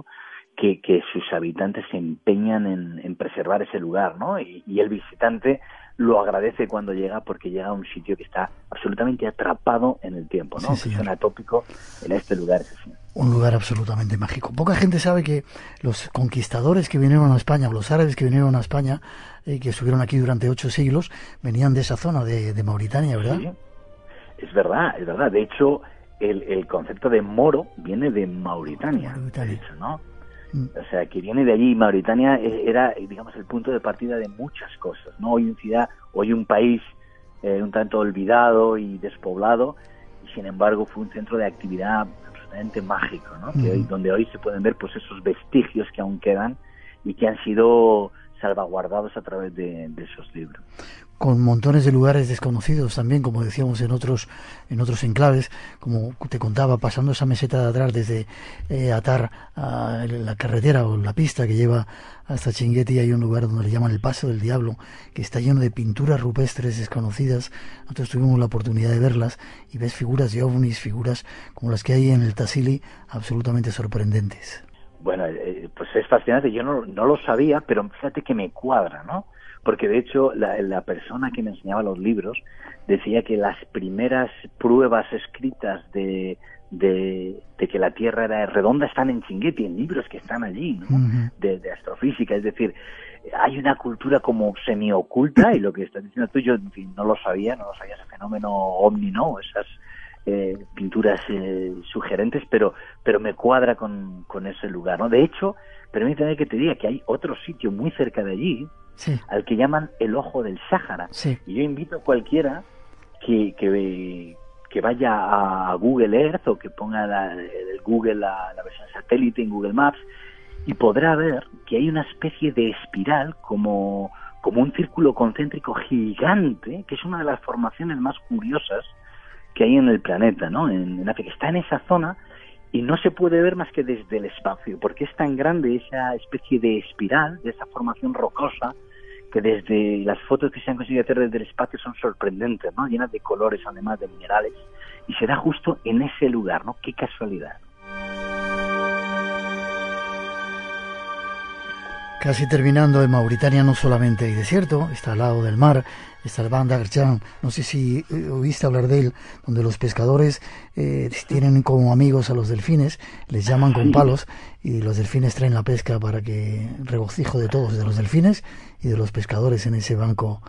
que sus habitantes se empeñan en preservar ese lugar, ¿no? Y el visitante lo agradece cuando llega, porque llega a un sitio que está absolutamente atrapado en el tiempo, ¿no? Sí, suena tópico, en este lugar es así. Un lugar absolutamente mágico. Poca gente sabe que los conquistadores que vinieron a España, los árabes que vinieron a España, que estuvieron aquí durante 8 siglos, venían de esa zona de Mauritania, ¿verdad? Sí, es verdad, es verdad. De hecho, el concepto de moro viene de Mauritania. De hecho, ¿no? O sea, que viene de allí. Mauritania era, digamos, el punto de partida de muchas cosas, ¿no? Hoy un país un tanto olvidado y despoblado, y sin embargo fue un centro de actividad absolutamente mágico, ¿no? Donde hoy se pueden ver pues esos vestigios que aún quedan y que han sido salvaguardados a través de esos libros. Con montones de lugares desconocidos también, como decíamos en otros enclaves, como te contaba, pasando esa meseta de atrás desde Atar a la carretera o la pista que lleva hasta Chinguetti, hay un lugar donde le llaman el Paso del Diablo, que está lleno de pinturas rupestres desconocidas. Nosotros tuvimos la oportunidad de verlas y ves figuras de ovnis, figuras como las que hay en el Tassili, absolutamente sorprendentes. Bueno, pues es fascinante. Yo no lo sabía, pero fíjate que me cuadra, ¿no? Porque de hecho la persona que me enseñaba los libros decía que las primeras pruebas escritas de que la Tierra era redonda están en Chinguetti, en libros que están allí, ¿no? De astrofísica. Es decir, hay una cultura como semioculta, y lo que estás diciendo tú, yo en fin, no lo sabía ese fenómeno ovni, ¿no? Esas pinturas sugerentes, pero me cuadra con ese lugar, ¿no? De hecho, permíteme que te diga que hay otro sitio muy cerca de allí, sí, al que llaman el Ojo del Sáhara. Sí. Y yo invito a cualquiera que vaya a Google Earth o que ponga el Google, la versión satélite en Google Maps, y podrá ver que hay una especie de espiral como un círculo concéntrico gigante, que es una de las formaciones más curiosas que hay en el planeta, ¿no? En África. Está en esa zona y no se puede ver más que desde el espacio, porque es tan grande esa especie de espiral, de esa formación rocosa, que desde las fotos que se han conseguido hacer desde el espacio son sorprendentes, ¿no? Llenas de colores, además de minerales, y se da justo en ese lugar, ¿no? ¡Qué casualidad! Casi terminando, en Mauritania no solamente hay desierto, está al lado del mar, está el Ban d'Archan, no sé si oíste hablar de él, donde los pescadores tienen como amigos a los delfines, les llaman con palos, y los delfines traen la pesca para que regocijo de todos, de los delfines y de los pescadores en ese banco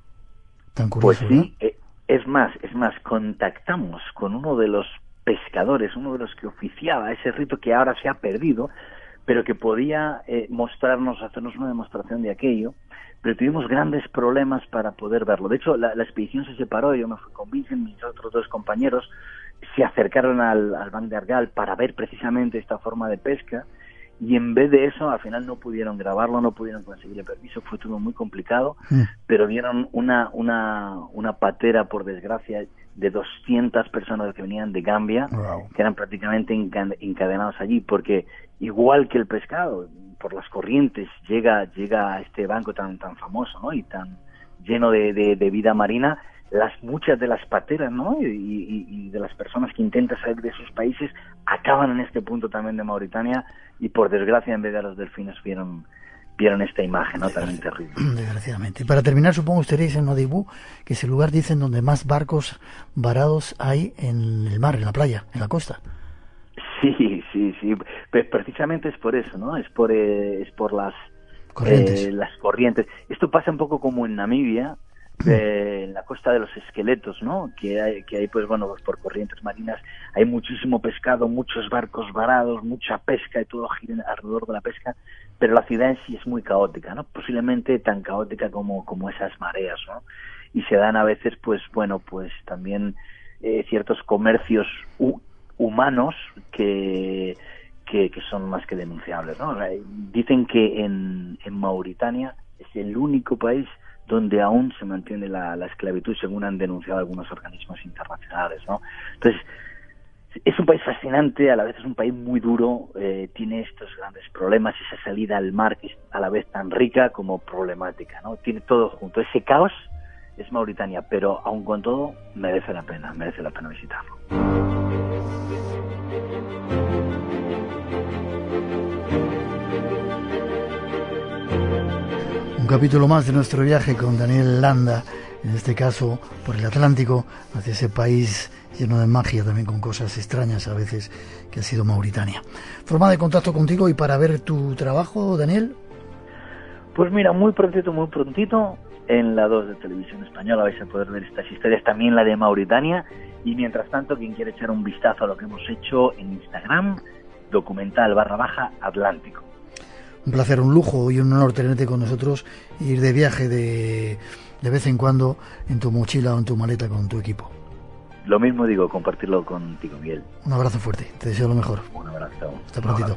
tan curioso. Pues sí, es más, contactamos con uno de los pescadores, uno de los que oficiaba ese rito que ahora se ha perdido, pero que podía hacernos una demostración de aquello, pero tuvimos grandes problemas para poder verlo. De hecho, la expedición se separó, yo me fui con Vincent, mis otros 2 compañeros se acercaron al Ban d'Archan para ver precisamente esta forma de pesca, y en vez de eso, al final no pudieron grabarlo, no pudieron conseguir el permiso, fue todo muy complicado, pero vieron una patera, por desgracia, de 200 personas que venían de Gambia, que eran prácticamente encadenados allí, porque igual que el pescado, por las corrientes llega a este banco tan famoso, ¿no? Y tan lleno de vida marina, muchas de las pateras, ¿no? Y de las personas que intentan salir de sus países acaban en este punto también de Mauritania, y por desgracia en vez de a los delfines vieron esta imagen, ¿no? También terrible. Desgraciadamente. Y para terminar, supongo estaréis en Nodibú, que es el lugar, dicen, donde más barcos varados hay en el mar, en la playa, en la costa. Sí. Pues precisamente es por eso, ¿no? Es por las corrientes. Las corrientes. Esto pasa un poco como en Namibia, en la costa de los esqueletos, ¿no? Que hay pues bueno, pues por corrientes marinas hay muchísimo pescado, muchos barcos varados, mucha pesca, y todo gira alrededor de la pesca, pero la ciudad en sí es muy caótica, ¿no? Posiblemente tan caótica como esas mareas, ¿no? Y se dan a veces, pues bueno, pues también ciertos comercios humanos que son más que denunciables, ¿no? Dicen que en Mauritania es el único país donde aún se mantiene la esclavitud, según han denunciado algunos organismos internacionales, ¿no? Entonces, es un país fascinante, a la vez es un país muy duro, tiene estos grandes problemas, esa salida al mar que es a la vez tan rica como problemática, ¿no? Tiene todo junto. Ese caos es Mauritania, pero aun con todo merece la pena visitarlo. capítulo más de nuestro viaje con Daniel Landa, en este caso por el Atlántico, hacia ese país lleno de magia, también con cosas extrañas a veces, que ha sido Mauritania. Forma de contacto contigo y para ver tu trabajo, Daniel. Pues mira, muy prontito, en la 2 de Televisión Española vais a poder ver estas historias, también la de Mauritania, y mientras tanto, quien quiere echar un vistazo a lo que hemos hecho en Instagram, documental_Atlántico. Un placer, un lujo y un honor tenerte con nosotros e ir de viaje de vez en cuando en tu mochila o en tu maleta con tu equipo. Lo mismo digo, compartirlo contigo, Miguel. Un abrazo fuerte, te deseo lo mejor. Un abrazo. Hasta prontito.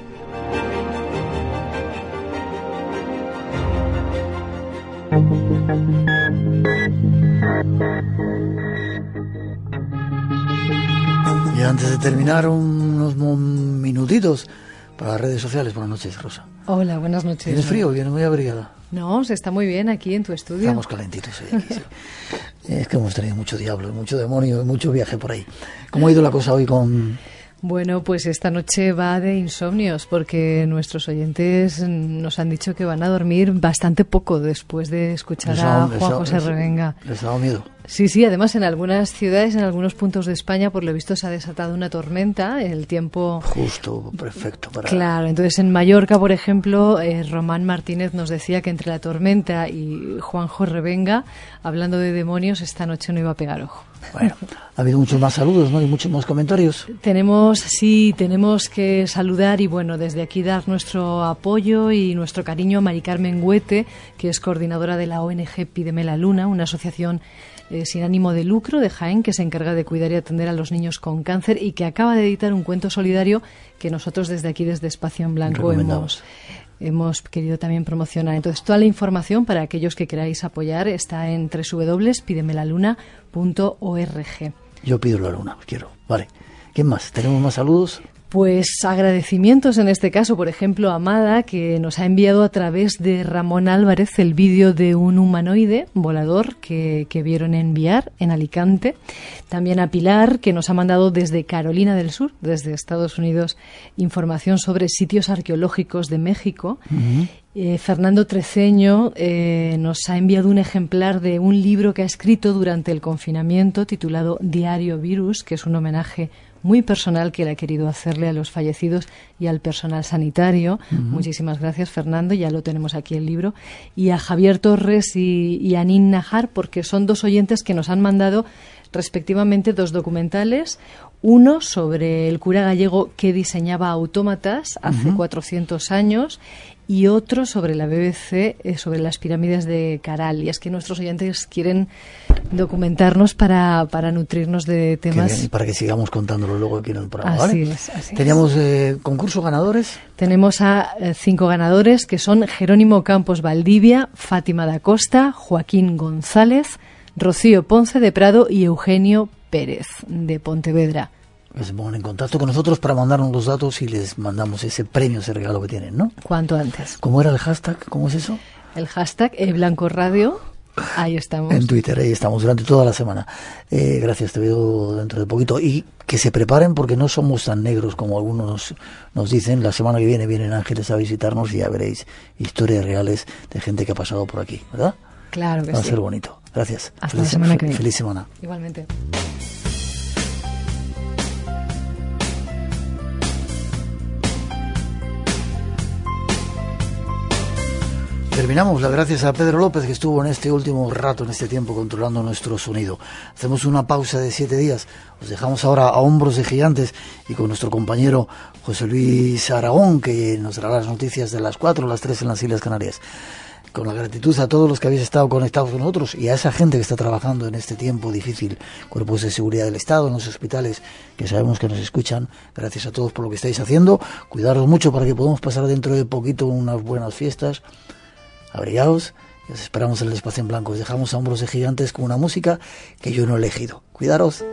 Y antes de terminar, unos minutitos para las redes sociales. Buenas noches, Rosa. Hola, buenas noches. ¿Tienes frío? Viene muy abrigada. No, se está muy bien aquí en tu estudio. Estamos calentitos hoy aquí, sí. Es que hemos tenido mucho diablo, mucho demonio y mucho viaje por ahí. ¿Cómo ha ido la cosa hoy con...? Bueno, pues esta noche va de insomnios porque nuestros oyentes nos han dicho que van a dormir bastante poco después de escuchar a Juan José Revenga. ¿Les ha dado miedo? Sí, además en algunas ciudades, en algunos puntos de España, por lo visto se ha desatado una tormenta, el tiempo... Justo, perfecto para... Claro, entonces en Mallorca, por ejemplo, Román Martínez nos decía que entre la tormenta y Juanjo Revenga, hablando de demonios, esta noche no iba a pegar ojo. Bueno, ha habido muchos más saludos, ¿no? Y muchos más comentarios. Tenemos que saludar y bueno, desde aquí dar nuestro apoyo y nuestro cariño a Mari Carmen Huete, que es coordinadora de la ONG Pídeme la Luna, una asociación sin ánimo de lucro de Jaén que se encarga de cuidar y atender a los niños con cáncer y que acaba de editar un cuento solidario que nosotros desde aquí, desde Espacio en Blanco, hemos querido también promocionar. Entonces, toda la información para aquellos que queráis apoyar está en www.pidemelaluna.org. Yo pido la luna, quiero. Vale. ¿Quién más? ¿Tenemos más saludos? Pues agradecimientos en este caso, por ejemplo, a Amada, que nos ha enviado a través de Ramón Álvarez el vídeo de un humanoide volador que vieron enviar en Alicante. También a Pilar, que nos ha mandado desde Carolina del Sur, desde Estados Unidos, información sobre sitios arqueológicos de México. Uh-huh. Fernando Treceño nos ha enviado un ejemplar de un libro que ha escrito durante el confinamiento titulado Diario Virus, que es un homenaje muy personal que él ha querido hacerle a los fallecidos y al personal sanitario. Uh-huh. Muchísimas gracias, Fernando, ya lo tenemos aquí el libro. Y a Javier Torres y a Nin Najar, porque son dos oyentes que nos han mandado respectivamente dos documentales, uno sobre el cura gallego que diseñaba autómatas hace 400 años y otro sobre la BBC, sobre las pirámides de Caral. Y es que nuestros oyentes quieren documentarnos para nutrirnos de temas. Y para que sigamos contándolo luego aquí en el programa. Así ¿vale? es. ¿Teníamos concurso ganadores? Tenemos a 5 ganadores que son Jerónimo Campos Valdivia, Fátima da Costa, Joaquín González, Rocío Ponce de Prado y Eugenio Pérez de Pontevedra. Que se pongan en contacto con nosotros para mandarnos los datos y les mandamos ese premio, ese regalo que tienen, ¿no? Cuanto antes. ¿Cómo era el hashtag? ¿Cómo es eso? El hashtag Blanco Radio. Ahí estamos. En Twitter, ahí estamos durante toda la semana. Gracias, te veo dentro de poquito. Y que se preparen porque no somos tan negros como algunos nos dicen. La semana que viene vienen ángeles a visitarnos y ya veréis historias reales de gente que ha pasado por aquí, ¿verdad? Claro que sí. Va a ser bonito. Gracias. Hasta la semana que viene. Feliz semana. Igualmente. Terminamos, las gracias a Pedro López que estuvo en este último rato, en este tiempo, controlando nuestro sonido. Hacemos una pausa de 7 días, os dejamos ahora a hombros de gigantes y con nuestro compañero José Luis Aragón, que nos dará las noticias de las 4 o las 3 en las Islas Canarias. Con la gratitud a todos los que habéis estado conectados con nosotros y a esa gente que está trabajando en este tiempo difícil, cuerpos de seguridad del Estado, en los hospitales, que sabemos que nos escuchan. Gracias a todos por lo que estáis haciendo. Cuidaros mucho para que podamos pasar dentro de poquito unas buenas fiestas. Abrigaos y os esperamos en el Espacio en Blanco. Os dejamos a hombros de gigantes con una música que yo no he elegido. Cuidaros.